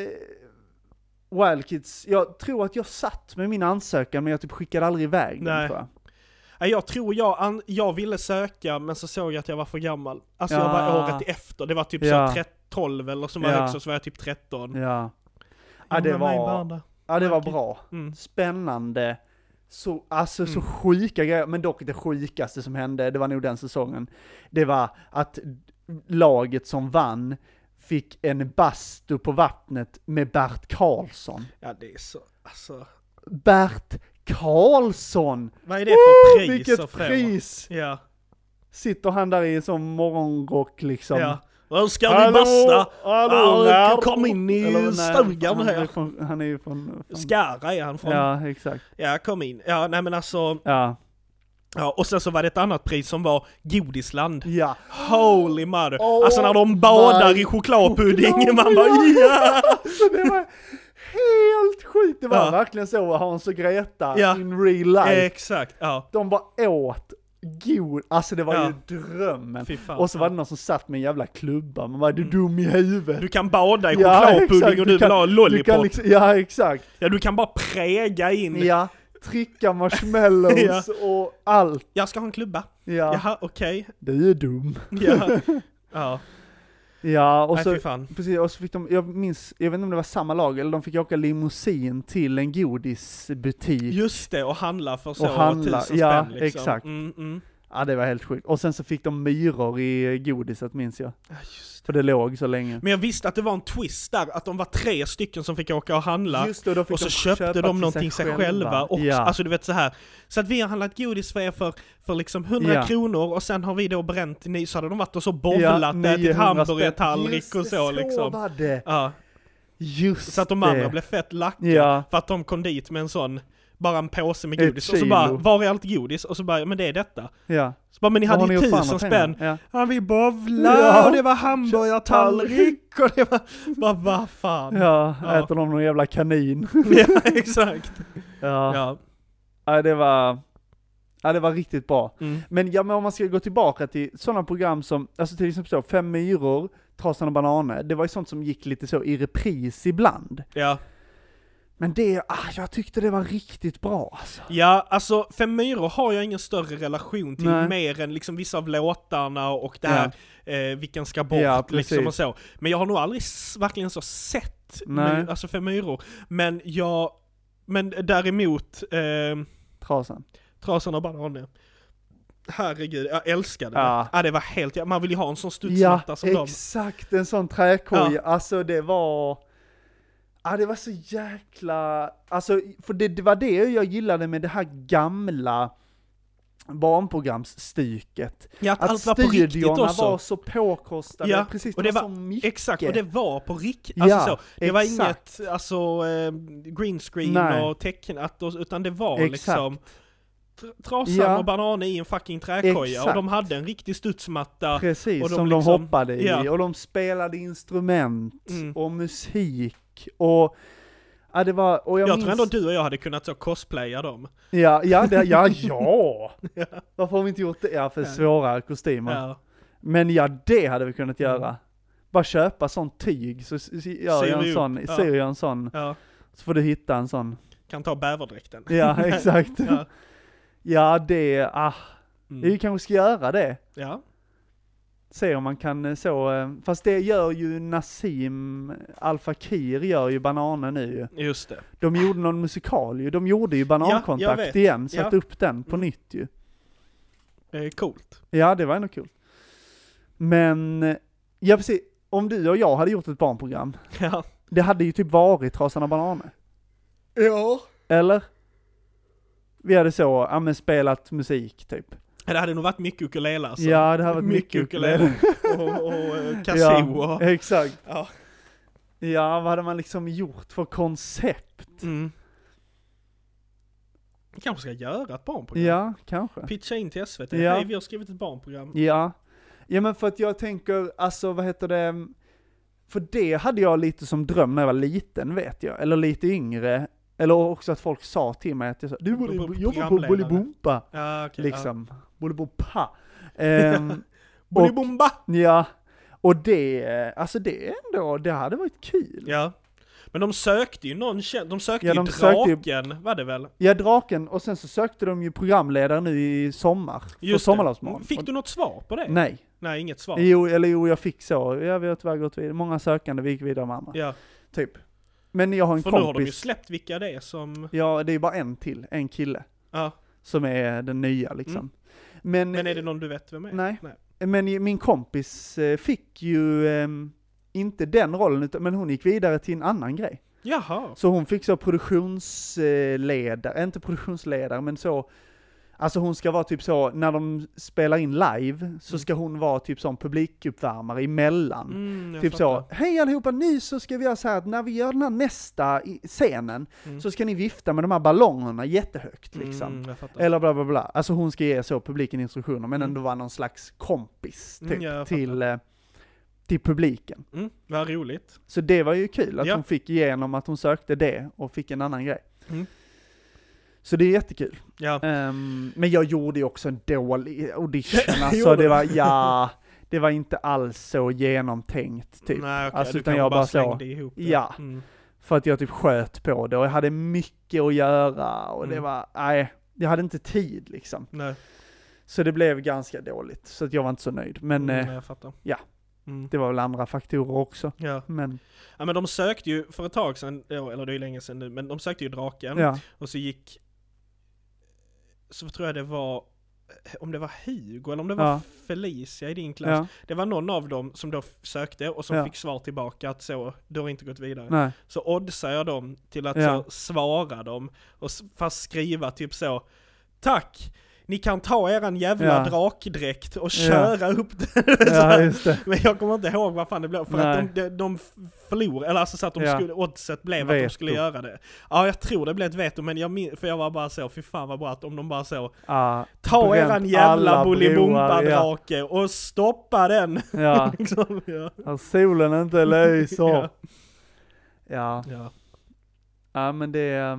S2: Wild Kids, jag tror att jag satt med min ansökan men jag typ skickade aldrig iväg den, tror jag.
S1: Jag tror jag ville söka men så såg jag att jag var för gammal. Alltså jag var året efter, det var typ så 12 eller som var högst, så var jag typ 13.
S2: Ja, det var bra. Spännande. Så sjuka grejer, men dock det sjukaste som hände, det var nog den säsongen. Det var att laget som vann fick en bastu på vattnet med Bert Karlsson.
S1: Ja, det är så, alltså.
S2: Bert Karlsson!
S1: Vad är det för pris?
S2: Vilket pris!
S1: Ja.
S2: Sitter han där i en sån morgonrock liksom.
S1: Ja, Vad ska vi basta?
S2: Hallå,
S1: kom in i stugan här.
S2: Han är ju från...
S1: Skara är han från.
S2: Ja, exakt.
S1: Ja, kom in. Ja, nej men alltså...
S2: Ja.
S1: Ja, och sen så var det ett annat pris som var Godisland.
S2: Ja.
S1: Holy mother. Alltså när de badar i chokladpudding, man bara ja!
S2: Så det var helt sjukt. Det var verkligen så Hans och Greta in real life.
S1: Exakt, ja.
S2: De bara åt god, alltså det var ju drömmen. Och så var det någon som satt med en jävla klubba. Man var du dum i huvudet.
S1: Du kan bada i chokladpudding och du vill ha lollipop.
S2: Liksom, ja, exakt.
S1: Ja, du kan bara präga in.
S2: Ja, trycka marshmallows och allt.
S1: Jag ska ha en klubba.
S2: Ja.
S1: Jaha, okej.
S2: Du är dum.
S1: Ja. Ja.
S2: Ja, och så, precis, och så fick de, jag vet inte om det var samma lag, eller de fick åka limousin till en godisbutik.
S1: Just det, och handla för så 1000 spänn
S2: ja,
S1: liksom.
S2: Exakt. Ja, det var helt sjukt. Och sen så fick de myror i godiset, minns jag.
S1: Ja, just det.
S2: För det låg så länge.
S1: Men jag visste att det var en twist där, att de var 3 stycken som fick åka och handla.
S2: Just det,
S1: och så köpte de någonting sig själva också. Ja. Alltså du vet så här. Så att vi har handlat godis för liksom 100 kronor och sen har vi då bränt, så hade de varit och så bovlat, ätit hamburgertallrik och så liksom.
S2: Var det.
S1: Ja.
S2: Just
S1: så att de andra blev fett lacka för att de kom dit med en sån, bara en påse med godis. Och så bara, var är allt godis? Och så bara, men det är detta.
S2: Ja.
S1: Så bara, men ni hade ju 1000 spänn. Ja, vi bovlade och det var hamburgertallrik och det var, bara vad fan.
S2: Ja, äter de någon jävla kanin.
S1: Ja, exakt.
S2: Ja, det var riktigt bra. Men om man ska gå tillbaka till sådana program som, alltså till exempel så, 5 myror, Trasan och bananer, det var ju sånt som gick lite så i repris ibland.
S1: Ja.
S2: Men jag tyckte det var riktigt bra alltså.
S1: Ja, alltså 5 myror har jag ingen större relation till mer än liksom vissa av låtarna och det här, vilken ska bort liksom och så. Men jag har nog aldrig verkligen så sett alltså 5 myror. Men däremot Trasan och bananer. Herregud, jag älskade det. Ja, det var helt, man vill ju ha en sån studsmatta som de. Ja,
S2: exakt, en sån träkoj. Alltså det var så jäkla, alltså för det var det jag gillade med det här gamla barnprogramsstycket.
S1: Ja, att allt var på riktigt också.
S2: Var så påkostade, precis,
S1: och
S2: det var så mycket.
S1: Exakt, och det var på riktigt. Alltså så, det var inget green screen och tecknat, utan det var liksom Trasan och bananer i en fucking träkoja. Och de hade en riktig studsmatta.
S2: Precis,
S1: och
S2: som de hoppade i. Och de spelade instrument och musik. Och det var, och jag
S1: tror ändå du och jag hade kunnat så cosplaya dem.
S2: Ja. Varför har vi inte gjort det? Ja, för svåra kostymer. Ja. Men det hade vi kunnat göra. Bara köpa sån tyg, så gör jag en sån. Ja. Så får du hitta en sån.
S1: Kan ta bäverdräkten.
S2: Ja, exakt. Vi kanske ska göra det.
S1: Ja.
S2: Se om man kan fast det gör ju Nassim Al Fakir, gör ju Bananer nu.
S1: Just det.
S2: De gjorde någon musikal ju. De gjorde ju Banankontakt igen. Satt upp den på nytt ju.
S1: Coolt.
S2: Ja, det var ändå kul. Men, precis. Om du och jag hade gjort ett barnprogram.
S1: Ja.
S2: Det hade ju typ varit Trasan och Bananer.
S1: Ja.
S2: Eller? Vi hade spelat musik typ.
S1: Det hade nog varit mycket ukulele alltså.
S2: Ja, det hade varit mycket ukulele.
S1: och kazoo.
S2: Ja, exakt. Ja, vad hade man liksom gjort för koncept?
S1: Vi kanske ska göra ett barnprogram.
S2: Ja, kanske.
S1: Pitcha in till SVT. Hej, vi har skrivit ett barnprogram.
S2: Ja, men för att jag tänker, alltså vad heter det? För det hade jag lite som dröm när jag var liten, vet jag. Eller lite yngre. Eller också att folk sa till mig att jag sa, du borde jobba på Bolibompa.
S1: Ja, okay,
S2: liksom. Bolibompa.
S1: Bolibompa!
S2: Ja. Och det ändå, det hade varit kul.
S1: Ja. Men de sökte ju de sökte ju Draken, var det väl?
S2: Ja, Draken, och sen så sökte de ju programledare nu i sommar.
S1: Just det. Fick du något svar på det? Nej, inget svar.
S2: Jo, jag fick så. Vi har tyvärr gått vidare. Många sökande, vi gick vidare med andra.
S1: Ja.
S2: Typ. Men jag har en kompis.
S1: Nu har de ju släppt vilka det är som...
S2: Ja, det är bara en kille.
S1: Ja.
S2: Som är den nya liksom. Men
S1: är det någon du vet vem är?
S2: Nej. Men min kompis fick ju inte den rollen, men hon gick vidare till en annan grej.
S1: Jaha.
S2: Så hon fick så produktionsledare, inte produktionsledare, men så Alltså hon ska vara typ så, när de spelar in live, så ska hon vara typ som publikuppvärmare emellan. Typ så, hej allihopa, nu så ska vi göra så här att när vi gör den här nästa scenen, så ska ni vifta med de här ballongerna jättehögt liksom. Eller bla bla bla. Alltså hon ska ge så publiken instruktioner, men ändå vara någon slags kompis typ, till publiken.
S1: Vad roligt.
S2: Så det var ju kul att hon fick igenom att hon sökte det och fick en annan grej. Så det är jättekul.
S1: Ja.
S2: Men jag gjorde ju också en dålig audition. Alltså det var inte alls så genomtänkt typ.
S1: Nej, okay.
S2: Alltså, utan jag bara så.
S1: Ihop det.
S2: Ja. För att jag typ sköt på det och jag hade mycket att göra och det var, jag hade inte tid liksom.
S1: Nej.
S2: Så det blev ganska dåligt. Så att jag var inte så nöjd. Men
S1: jag fattar.
S2: Ja. Det var väl andra faktorer också.
S1: Ja. Men de sökte ju för ett tag sedan, eller det är ju länge sedan nu, men de sökte ju Draken. Ja. Och så tror jag det var, om det var Hugo eller om det var Felicia i din klass. Ja. Det var någon av dem som då sökte och som fick svar tillbaka att så, du har inte gått vidare. Nej. Så oddsar jag dem till att så svara dem och fast skriva typ så, tack! Ni kan ta eran jävla drakdräkt och köra upp den. Just det. Men jag kommer inte ihåg vad fan det blev. För att de förlorade. Eller alltså så att de skulle, oddset blev att de skulle göra det. Ja, jag tror det blev ett veto. Men för jag var bara så, fy fan vad bra att om de bara så. Ta eran jävla Bolibompa-drake och stoppa den. Ja.
S2: Liksom, solen inte lyser. Ja, men det...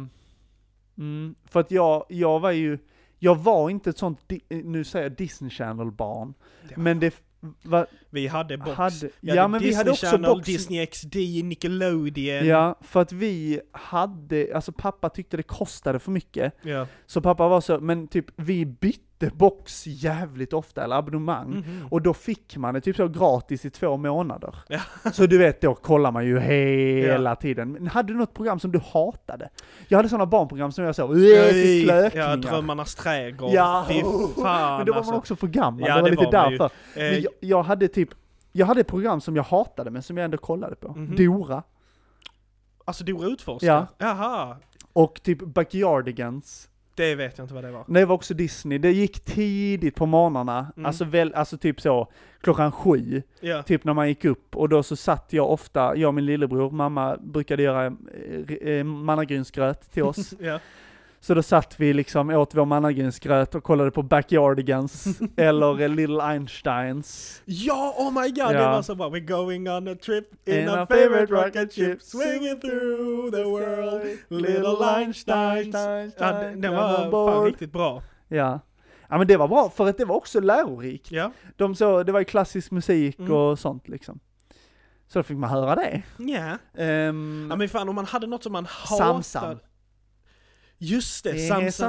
S2: för att jag var ju... Jag var inte ett sånt, nu säger jag Disney Channel-barn, men det var...
S1: Vi hade box.
S2: Men
S1: Disney
S2: vi hade också
S1: Channel,
S2: box.
S1: Disney XD, Nickelodeon.
S2: Ja, för att vi hade, alltså pappa tyckte det kostade för mycket. Ja. Så pappa var så, men typ vi bytte box jävligt ofta, eller abonnemang. Och då fick man det typ så gratis i 2 månader. Ja. Så du vet, då kollar man ju hela tiden. Men hade du något program som du hatade? Jag hade sådana barnprogram som jag så, klökningar.
S1: Drömmarnas trädgård.
S2: Ja,
S1: fy fan,
S2: men då var man också för gammal. Det var lite därför. Men jag hade ett program som jag hatade, men som jag ändå kollade på. Dora.
S1: Alltså Dora Utforskare? Ja. Jaha.
S2: Och typ Backyardigans.
S1: Det vet jag inte vad det var.
S2: Det var också Disney. Det gick tidigt på morgnarna. Alltså typ så 7:00. Yeah. Typ när man gick upp. Och då så satt jag ofta, jag och min lillebror, mamma brukade göra mannagrynsgröt till oss. Yeah. Så då satt vi liksom, åt vår mannagrynsgröt och kollade på Backyardigans eller Little Einsteins.
S1: Ja, oh my god, det var så bra. We're going on a trip in our favorite rocket ship, swinging through the world, Little Einsteins. Det var fan riktigt bra.
S2: Ja. Ja, men det var bra för att det var också lärorikt. Ja. Det var ju klassisk musik och sånt liksom. Så då fick man höra det.
S1: Ja. Ja, men fan, om man hade något som man hatade.
S2: Samsam.
S1: Just det,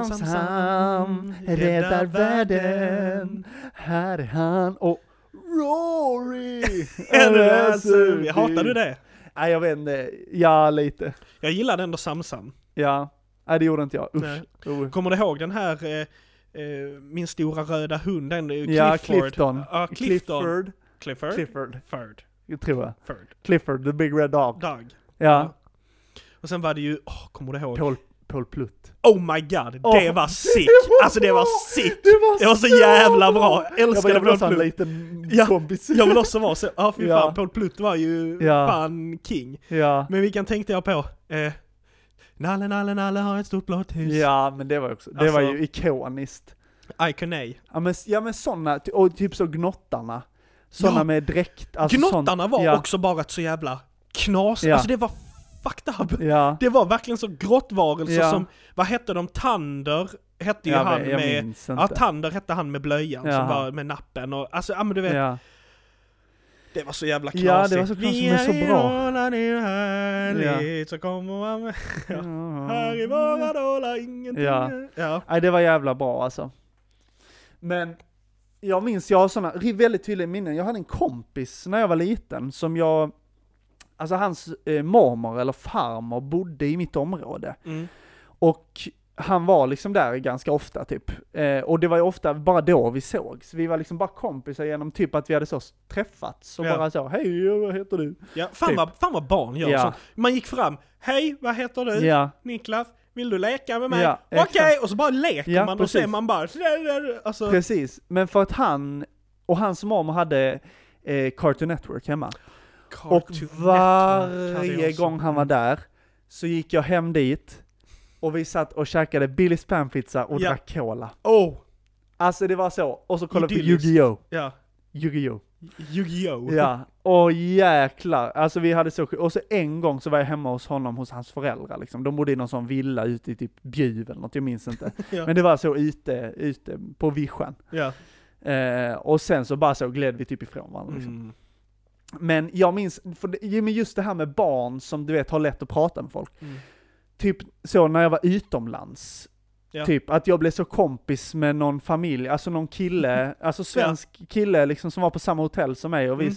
S2: Sam räddar världen, här är han och Rory.
S1: Hatar du det?
S2: Nej, jag vet inte, ja lite.
S1: Jag gillade ändå Sam.
S2: Ja, nej det gjorde inte jag. Usch.
S1: Kommer du ihåg den här, min stora röda hund, den Clifford?
S2: Ja, Clifton.
S1: Clifford.
S2: Jag tror jag. Clifford, the big red dog.
S1: Ja. Och sen var det ju, kommer du ihåg?
S2: Paul Plutt.
S1: Oh my god, det var sick! Alltså det var sick! Det var så jävla bra! Jag älskade Paul Plutt.
S2: En liten kompis.
S1: Jag vill också vara så, fy fan, Paul Plutt var ju fan king. Ja. Men vilken tänkte jag på? Nalle har ett stort blått hus.
S2: Ja, men det var också, det var ju ikoniskt.
S1: Iconej.
S2: Ja men såna, och typ så Gnottarna. Såna med dräkt. Alltså
S1: Gnottarna var också bara ett så jävla knas. Alltså det var fucked up. Ja. Det var verkligen så grottvarelser som, vad hette de? Tander hette ju han med, Tander hette han med blöjan som var med nappen och, alltså, men du vet, det var så jävla knasigt.
S2: Ja, det var så knasigt, men så bra.
S1: Så kommer man med, här i våra dålar ingenting.
S2: Nej, det var jävla bra alltså. Men jag minns, jag har såna väldigt tydliga minnen. Jag hade en kompis när jag var liten som alltså hans mormor eller farmor bodde i mitt område. Och han var liksom där ganska ofta typ. Och det var ju ofta bara då vi sågs. Vi var liksom bara kompisar genom typ att vi hade så träffats. Och bara så, hej, vad heter du?
S1: Ja, fan vad barn gör så. Man gick fram, hej, vad heter du? Niklas, vill du leka med mig? Ja, okej, och så bara leker man och ser man bara... Alltså.
S2: Precis, men för att han och hans mamma hade Cartoon Network hemma. Och varje gång han var där så gick jag hem dit och vi satt och käkade Billys panpizza och drack cola. Alltså det var så. Och så kollade vi på Yu-Gi-Oh!
S1: Ja.
S2: Yu-Gi-Oh! Ja, och jäklar. Alltså vi hade så kul. Och så en gång så var jag hemma hos honom, hos hans föräldrar liksom. De bodde i någon sån villa ute i typ Bjuv eller något, jag minns inte. Men det var så ute på vischan.
S1: Ja.
S2: Och sen så bara så gled vi typ ifrån varandra liksom. Men jag minns, just det här med barn som du vet har lätt att prata med folk. Typ så när jag var utomlands. Ja. Typ att jag blev så kompis med någon familj, alltså någon kille, alltså svensk kille liksom som var på samma hotell som mig och vi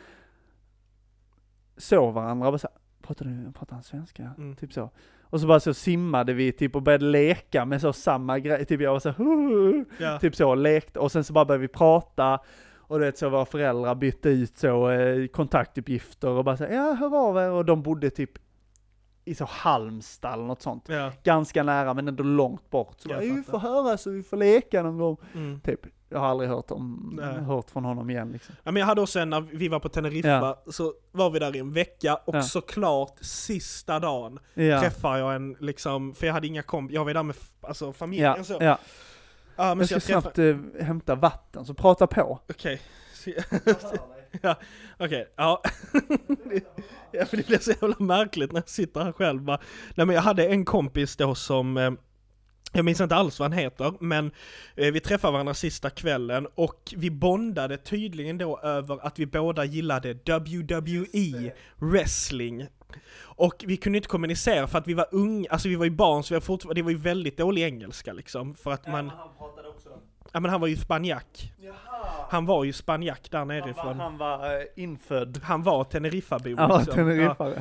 S2: såg varandra och bara så pratar han svenska? Typ så. Och så bara så simmade vi typ och började leka med så samma grej, typ jag var så typ så lekte och sen så bara började vi prata och det så våra föräldrar bytte ut så kontaktuppgifter och bara så hur var det? Och de bodde typ i så Halmstad eller något sånt. Ja. Ganska nära men ändå långt bort. Så vi får höra så vi får leka någon gång. Typ. Jag har aldrig hört från honom igen. Liksom.
S1: Ja, men jag hade också när vi var på Teneriffa så var vi där i en vecka och såklart sista dagen träffade jag en liksom, för jag hade inga jag var där med alltså, familjen. Så. Ja.
S2: Men jag ska snabbt hämta vatten så prata på.
S1: Okej. Ja, okej. Ja. Ja, för det blir så jävla märkligt när jag sitter här själv. Nej, men jag hade en kompis då som... Jag minns inte alls vad han heter, men vi träffade varandra sista kvällen och vi bondade tydligen då över att vi båda gillade WWE wrestling. Och vi kunde inte kommunicera för att vi var unga, alltså vi var ju barn så det var ju väldigt dålig engelska liksom. För att man... han pratade också. Ja, men han var ju spanjack. Jaha. Han var ju spanjack där nerifrån.
S2: Han var infödd.
S1: Han var Teneriffa-bo.
S2: Ja, liksom. Teneriffa.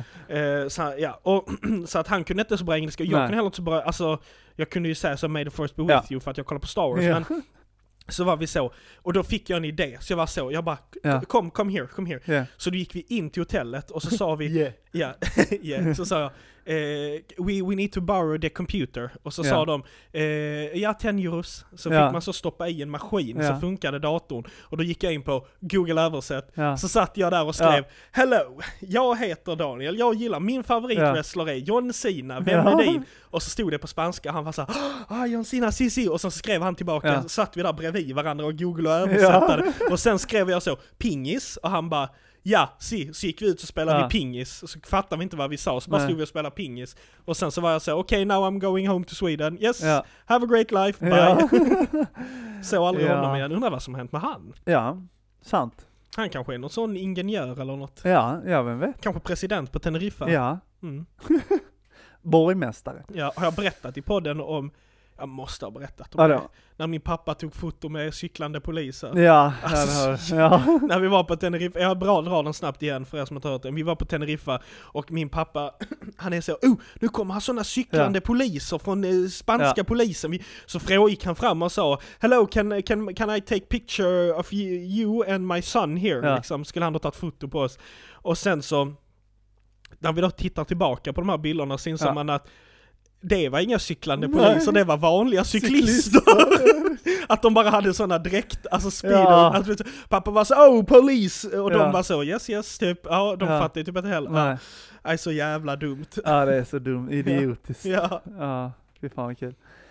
S1: Så att han kunde inte så bra engelska. Jag kunde heller inte så bra, alltså jag kunde ju säga så May the Force be with you för att jag kollar på Star Wars. Men så var vi så. Och då fick jag en idé. Så jag var så. Jag bara, come here. Yeah. Så då gick vi in till hotellet och så sa vi, så sa jag, we need to borrow the computer. Och så sa de, 10 euros. Så fick man så stoppa i en maskin så funkade datorn. Och då gick jag in på Google översätt. Så satt jag där och skrev, hello, jag heter Daniel. Jag gillar, min favoritwrestler är John Cena. Vem är din? Och så stod det på spanska. Han var så här, John Cena, si. Och så skrev han tillbaka. Så satt vi där bredvid varandra och Google översättade. Och sen skrev jag så, pingis. Och han bara, så gick vi ut och spelade vi pingis. Och så fattade vi inte vad vi sa. Så bara stod vi och spelade pingis. Och sen så var jag så, okay, now I'm going home to Sweden. Yes, have a great life, bye. Så aldrig honom igen. Undrar vad som hänt med han.
S2: Ja, sant.
S1: Han kanske är någon sån ingenjör eller något.
S2: Ja, vem vet.
S1: Kanske president på Teneriffa.
S2: Ja. Borgmästare.
S1: Ja, har jag berättat i podden om... Jag måste ha berättat om det. När min pappa tog foto med cyklande poliser.
S2: Ja,
S1: alltså, när vi var på Teneriffa. Jag drar den snabbt igen för er som har hört det. Vi var på Teneriffa och min pappa, han är så, nu kommer han sådana cyklande poliser från spanska polisen. Så gick han fram och sa, hello, can I take picture of you and my son here? Liksom, skulle han då ta ett foto på oss. Och sen så, när vi då tittar tillbaka på de här bilderna så inser man att det var inga cyklande poliser, det var vanliga cyklister. Att de bara hade såna dräkt, alltså speedo. Alltså, pappa var så, polis! Och de var så, yes, typ. Ja, de fattade typ inte heller. Det är så jävla dumt.
S2: Ja, det är så dumt, idiotiskt. Ja, fy fan vad kul.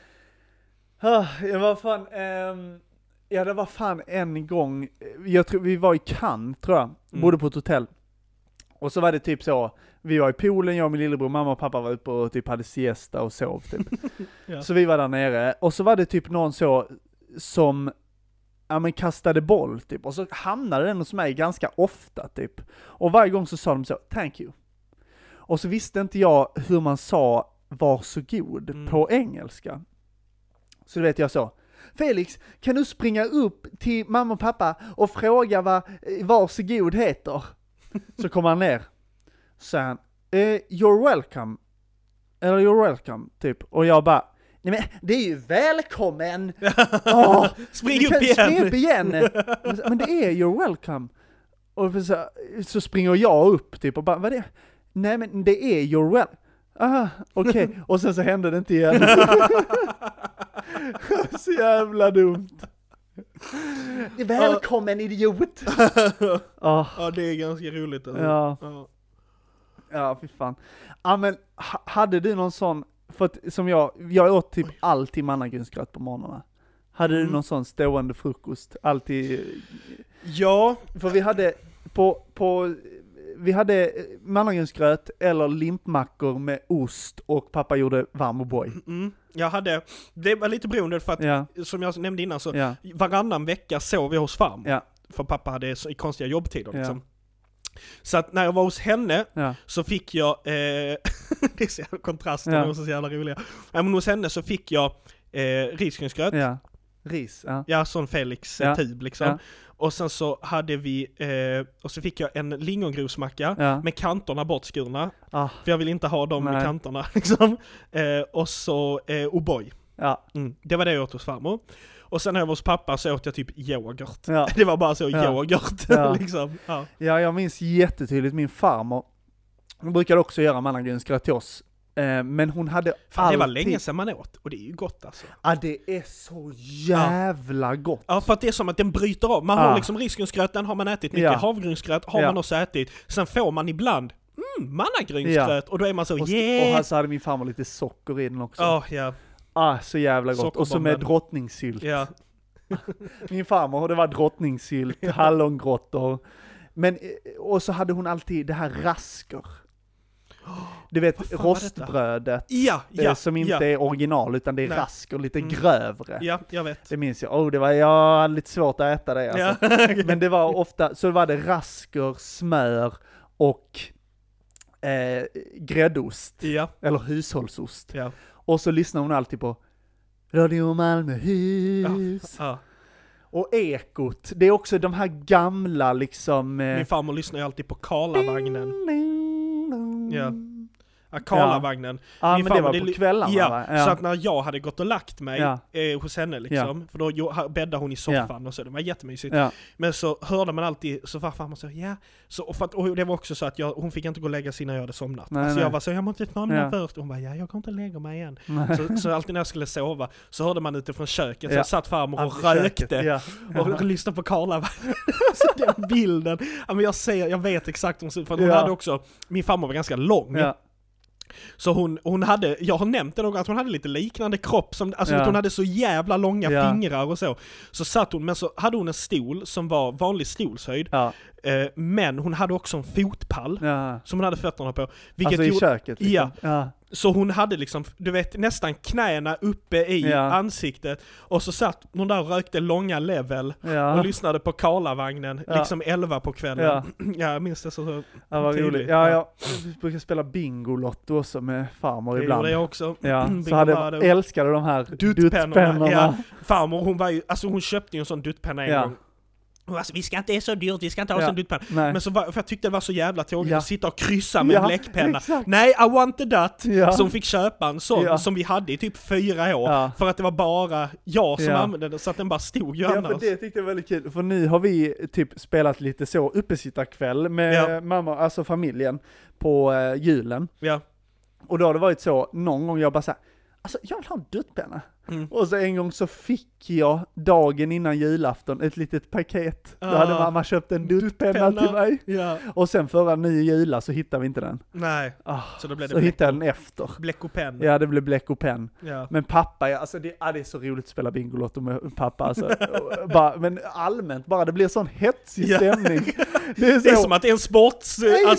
S2: Det var fan en gång, jag tror vi var i Cannes, tror jag. Bodde på ett hotell. Och så var det typ så, vi var i poolen, jag och min lillebror, mamma och pappa var uppe och typ hade siesta och sov typ. Så vi var där nere, och så var det typ någon så som kastade boll typ, och så hamnade den hos mig ganska ofta typ. Och varje gång så sa de så, thank you. Och så visste inte jag hur man sa varsågod på engelska. Så vet jag så, Felix, kan du springa upp till mamma och pappa och fråga vad varsågod heter? Så kommer han ner. Så han, you're welcome. Eller you're welcome, typ. Och jag bara, nej men det är ju välkommen.
S1: Spring upp igen.
S2: Men det är you're welcome. Och så springer jag upp typ och bara, vad är det? Nej men det är you're welcome. Okej. Och sen så hände det inte igen. Så jävla dumt. Välkommen idiot.
S1: Ja, det är ganska roligt. Alltså.
S2: Ja, fy fan. Ja, men hade du någon sån, för att, som jag åt typ alltid mannagrynsgröt på morgnarna. Hade du någon sån stående frukost? Alltid?
S1: Ja.
S2: För vi hade vi hade mannagrynsgröt eller limpmackor med ost och pappa gjorde varm O'boy.
S1: Jag hade, det var lite beroende för att, som jag nämnde innan, så varannan vecka sov jag hos farmor. För pappa hade så konstiga jobbtider liksom. Så att när jag var hos henne så fick jag, det är så jävla kontraster, det var så jävla roliga. Men hos henne så fick jag risgrynsgröt.
S2: Ris,
S1: ja, sån Felix tub liksom. Och sen så hade vi, och så fick jag en lingongrosmacka med kanterna bortskurna. För jag vill inte ha dem med kanterna liksom. Och så O'boy. Det var det jag åt hos farmor. Och sen när jag var hos pappa så åt jag typ yoghurt. Det var bara så yoghurt liksom.
S2: Ja, jag minns jättetydligt min farmor. Hon brukade också göra mannagrynsgröt till oss. Men hon hade
S1: alltid... Det var länge sedan man åt, och det är ju gott alltså.
S2: Ja, det är så jävla gott.
S1: Ja, för att det är som att den bryter av. Man har liksom risgrynsgröt, den har man ätit mycket. Havregrynsgröt har man också ätit. Sen får man ibland mannagrynsgröt, och då är man så
S2: och här så hade min farmor lite socker i den också. Så jävla gott. Och så med drottningsylt. Min farmor, det var drottningsylt, hallongrottor. Men, och så hade hon alltid det här rasker. Du vet, rostbrödet som inte är original utan det är rasker, lite grövre.
S1: Ja, jag vet.
S2: Det minns jag. Jag hade lite svårt att äta det alltså. Men det var ofta, så var det rasker, smör och gräddost. Eller hushållsost. Och så lyssnar hon alltid på Radio Malmöhus. Och Ekot, det är också de här gamla liksom...
S1: Min farmor lyssnar ju alltid på Karlavagnen. Karlavagnen.
S2: Ja, men det var på kvällarna,
S1: så att när jag hade gått och lagt mig hos henne liksom, för då bäddade hon i soffan och så, det var jättemysigt. Men så hörde man alltid, så farmor sa, och det var också så att hon fick inte gå och lägga sig när jag hade somnat. Alltså jag var så, jag måste somna först, och hon bara, jag går inte och lägga mig igen. Så alltid när jag skulle sova, så hörde man utifrån köket, så satt farmor och rökte och lyssnade på Karlavagnen. Så den bilden, men jag vet exakt om för hon hade också, min farmor var ganska lång. Så hon hade, jag har nämnt det någon gång, att hon hade lite liknande kropp som, alltså att hon hade så jävla långa fingrar och så satt hon, men så hade hon en stol som var vanlig stolshöjd, men hon hade också en fotpall som hon hade fötterna på, vilket
S2: alltså i köket liksom.
S1: Så hon hade liksom, du vet, nästan knäna uppe i ansiktet, och så satt hon där och rökte långa level och lyssnade på Karlavagnen liksom 11 på kvällen. Jag minns det så
S2: vad roligt. Jag brukar spela Bingolotto också med farmor ibland.
S1: Det jag också.
S2: Så älskade de här duttpennorna.
S1: Farmor, hon var ju, alltså hon köpte ju en sån duttpenna en gång. Alltså, vi ska inte, det är så dyrt, vi ska inte ha sån duttpenna. Men så för jag tyckte det var så jävla tråkigt att sitta och kryssa med en bläckpenna. Nej, I wanted that. Som fick köpa en sån som vi hade i typ 4 år. För att det var bara jag som använde den, så att den bara stod ju annars.
S2: För det tyckte jag var väldigt kul. För nu har vi typ spelat lite så uppesittarkväll med mamma, alltså familjen, på julen. Och då har det varit så, någon gång jag bara såhär, alltså jag vill ha en duttpenna. Och så en gång så fick jag dagen innan julafton ett litet paket. Då hade mamma köpt en duttpenna till mig. Och sen förra nya jula så hittade vi inte den.
S1: Nej. Så då blev det
S2: så hittade jag den efter.
S1: Bläck och penn.
S2: Ja, det blev bläck och penn. Men pappa, alltså det är så roligt att spela Bingolotto med pappa. Alltså. Men allmänt bara, det blir sån hetsig stämning.
S1: Det är som att det är en sports...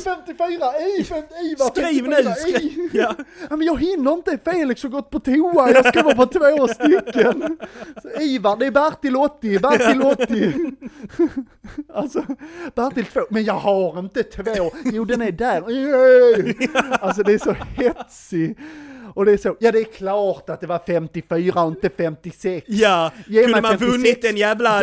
S2: Skriv nu! Men jag hinner inte, Felix har gått på toa, jag ska vara på 2 stycken. Så Ivar, det är Bertil 80. Alltså, Bertil 2, men jag har inte 2. Jo, den är där. Alltså det är så hetsig. Och det är så, det är klart att det var 54 och inte 56.
S1: Kunde man vunnit en jävla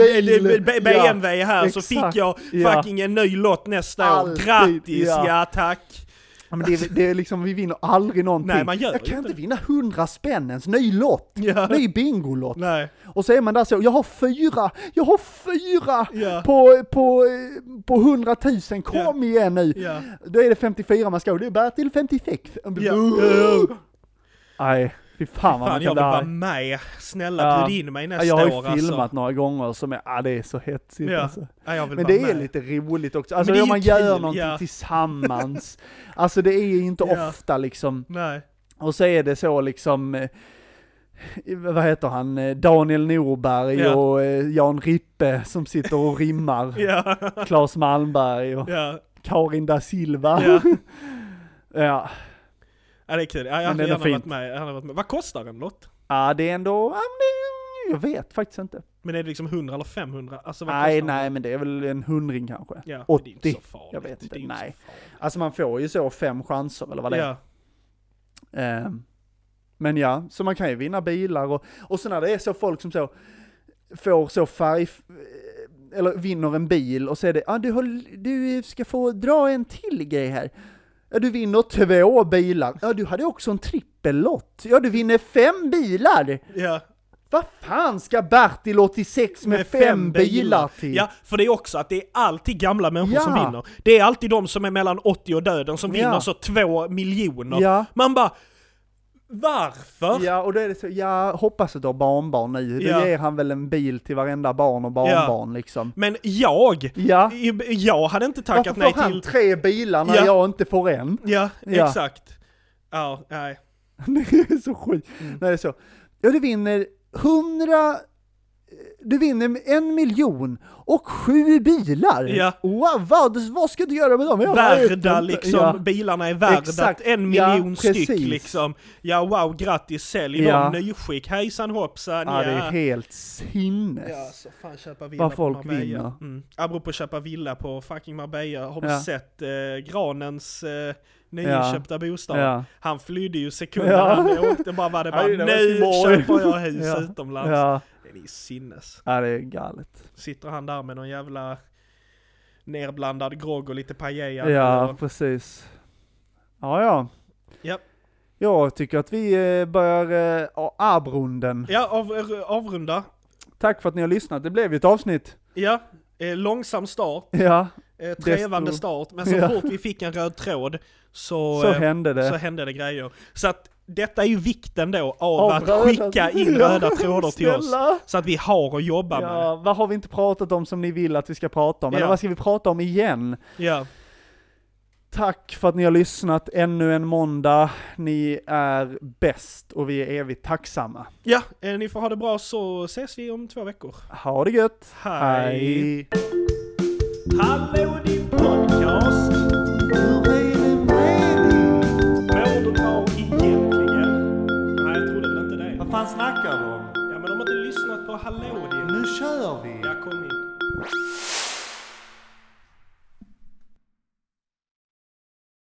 S1: BMW här, så fick jag fucking en ny lott nästa år. Grattis, tack.
S2: Ja, men det är liksom, vi vinner aldrig någonting.
S1: Nej, man gör
S2: jag kan inte vinna 100 spännens, ny lott, ny bingolott.
S1: Nej.
S2: Och så är man där så, jag har fyra på 100 000, kom igen nu. Då är det 54 man ska, det är bara till 56. Nej, fy fan vad man
S1: jag vill vara med. Snälla, bjud in mig nästa år.
S2: Jag har ju filmat några gånger som är, det är så hetsigt alltså. Men det är lite roligt också. Alltså om man gör någonting tillsammans. Alltså det är ju inte ofta liksom.
S1: Nej.
S2: Och så är det så liksom, vad heter han, Daniel Norberg och Jan Rippe som sitter och rimmar. Claes Malmberg och Karin da Silva. Ja,
S1: det är kul. Jag hade gärna varit med. Vad kostar en lott?
S2: Ja, det är ändå, jag vet faktiskt inte.
S1: Men är det liksom 100 eller 500? Alltså,
S2: nej, men det är väl en 100 kanske. 80. Det är inte så farligt. Jag vet inte, nej. Alltså man får ju så 5 chanser eller vad det är. Men så man kan ju vinna bilar och så när det är så folk som så får så eller vinner en bil och så är det, du ska få dra en till grej här. Ja, du vinner 2 bilar. Ja, du hade också en trippellott. Ja, du vinner 5 bilar.
S1: Ja.
S2: Vad fan ska Bertil 86 med 5 bilar till?
S1: Ja, för det är också att det är alltid gamla människor som vinner. Det är alltid de som är mellan 80 och döden som vinner så 2 miljoner. Ja. Man bara, varför?
S2: Ja, och då är det så, jag hoppas att du har barnbarn nu. Då ger han väl en bil till varenda barn och barnbarn liksom.
S1: Men jag hade inte tackat nej till...
S2: Varför får han 3 bilar när jag inte får en?
S1: Ja, exakt. Ja, nej.
S2: Det är så sjukt. Nej, det är så. Ja, du vinner 1 miljon och 7 bilar.
S1: Ja.
S2: Wow, vad ska du göra med dem?
S1: Värda liksom, bilarna är värda 1 miljon styck liksom. Ja, wow, grattis, sälj dem, nyskick, hejsan hoppsan.
S2: Ja, det är helt sinnes.
S1: Ja, så fan köpa villa på
S2: folk
S1: Marbella. Apropå köpa villa på fucking Marbella, har du sett Granens nyköpta bostad? Ja. Han flydde ju sekunder han åkte, bara nu köper jag hus utomlands. Ja. Det är sinnes.
S2: Ja, det är galet.
S1: Sitter han där med någon jävla nerblandad grogg och lite paella.
S2: Ja, precis. Ja.
S1: Yep.
S2: Jag tycker att vi börjar avrunden.
S1: Ja, avrunda.
S2: Tack för att ni har lyssnat. Det blev ju ett avsnitt.
S1: Ja, långsam start.
S2: Ja.
S1: Trevande start. Men så fort vi fick en röd tråd så hände det grejer. Så att detta är ju vikten då av att skicka in röda trådar till oss. Så att vi har att jobba med.
S2: Vad har vi inte pratat om som ni vill att vi ska prata om? Eller vad ska vi prata om igen?
S1: Ja.
S2: Tack för att ni har lyssnat ännu en måndag. Ni är bäst och vi är evigt tacksamma.
S1: Ja, ni får ha det bra så ses vi om 2 veckor.
S2: Ha det gött.
S1: Hej. Hallå din podcast.
S2: Hur är det med dig?
S1: Mår du bra egentligen? Nej, jag trodde väl inte det.
S2: Vad fan snackar du om?
S1: Ja, men de har inte lyssnat på Hallå din.
S2: Nu kör vi.
S1: Ja, kom in.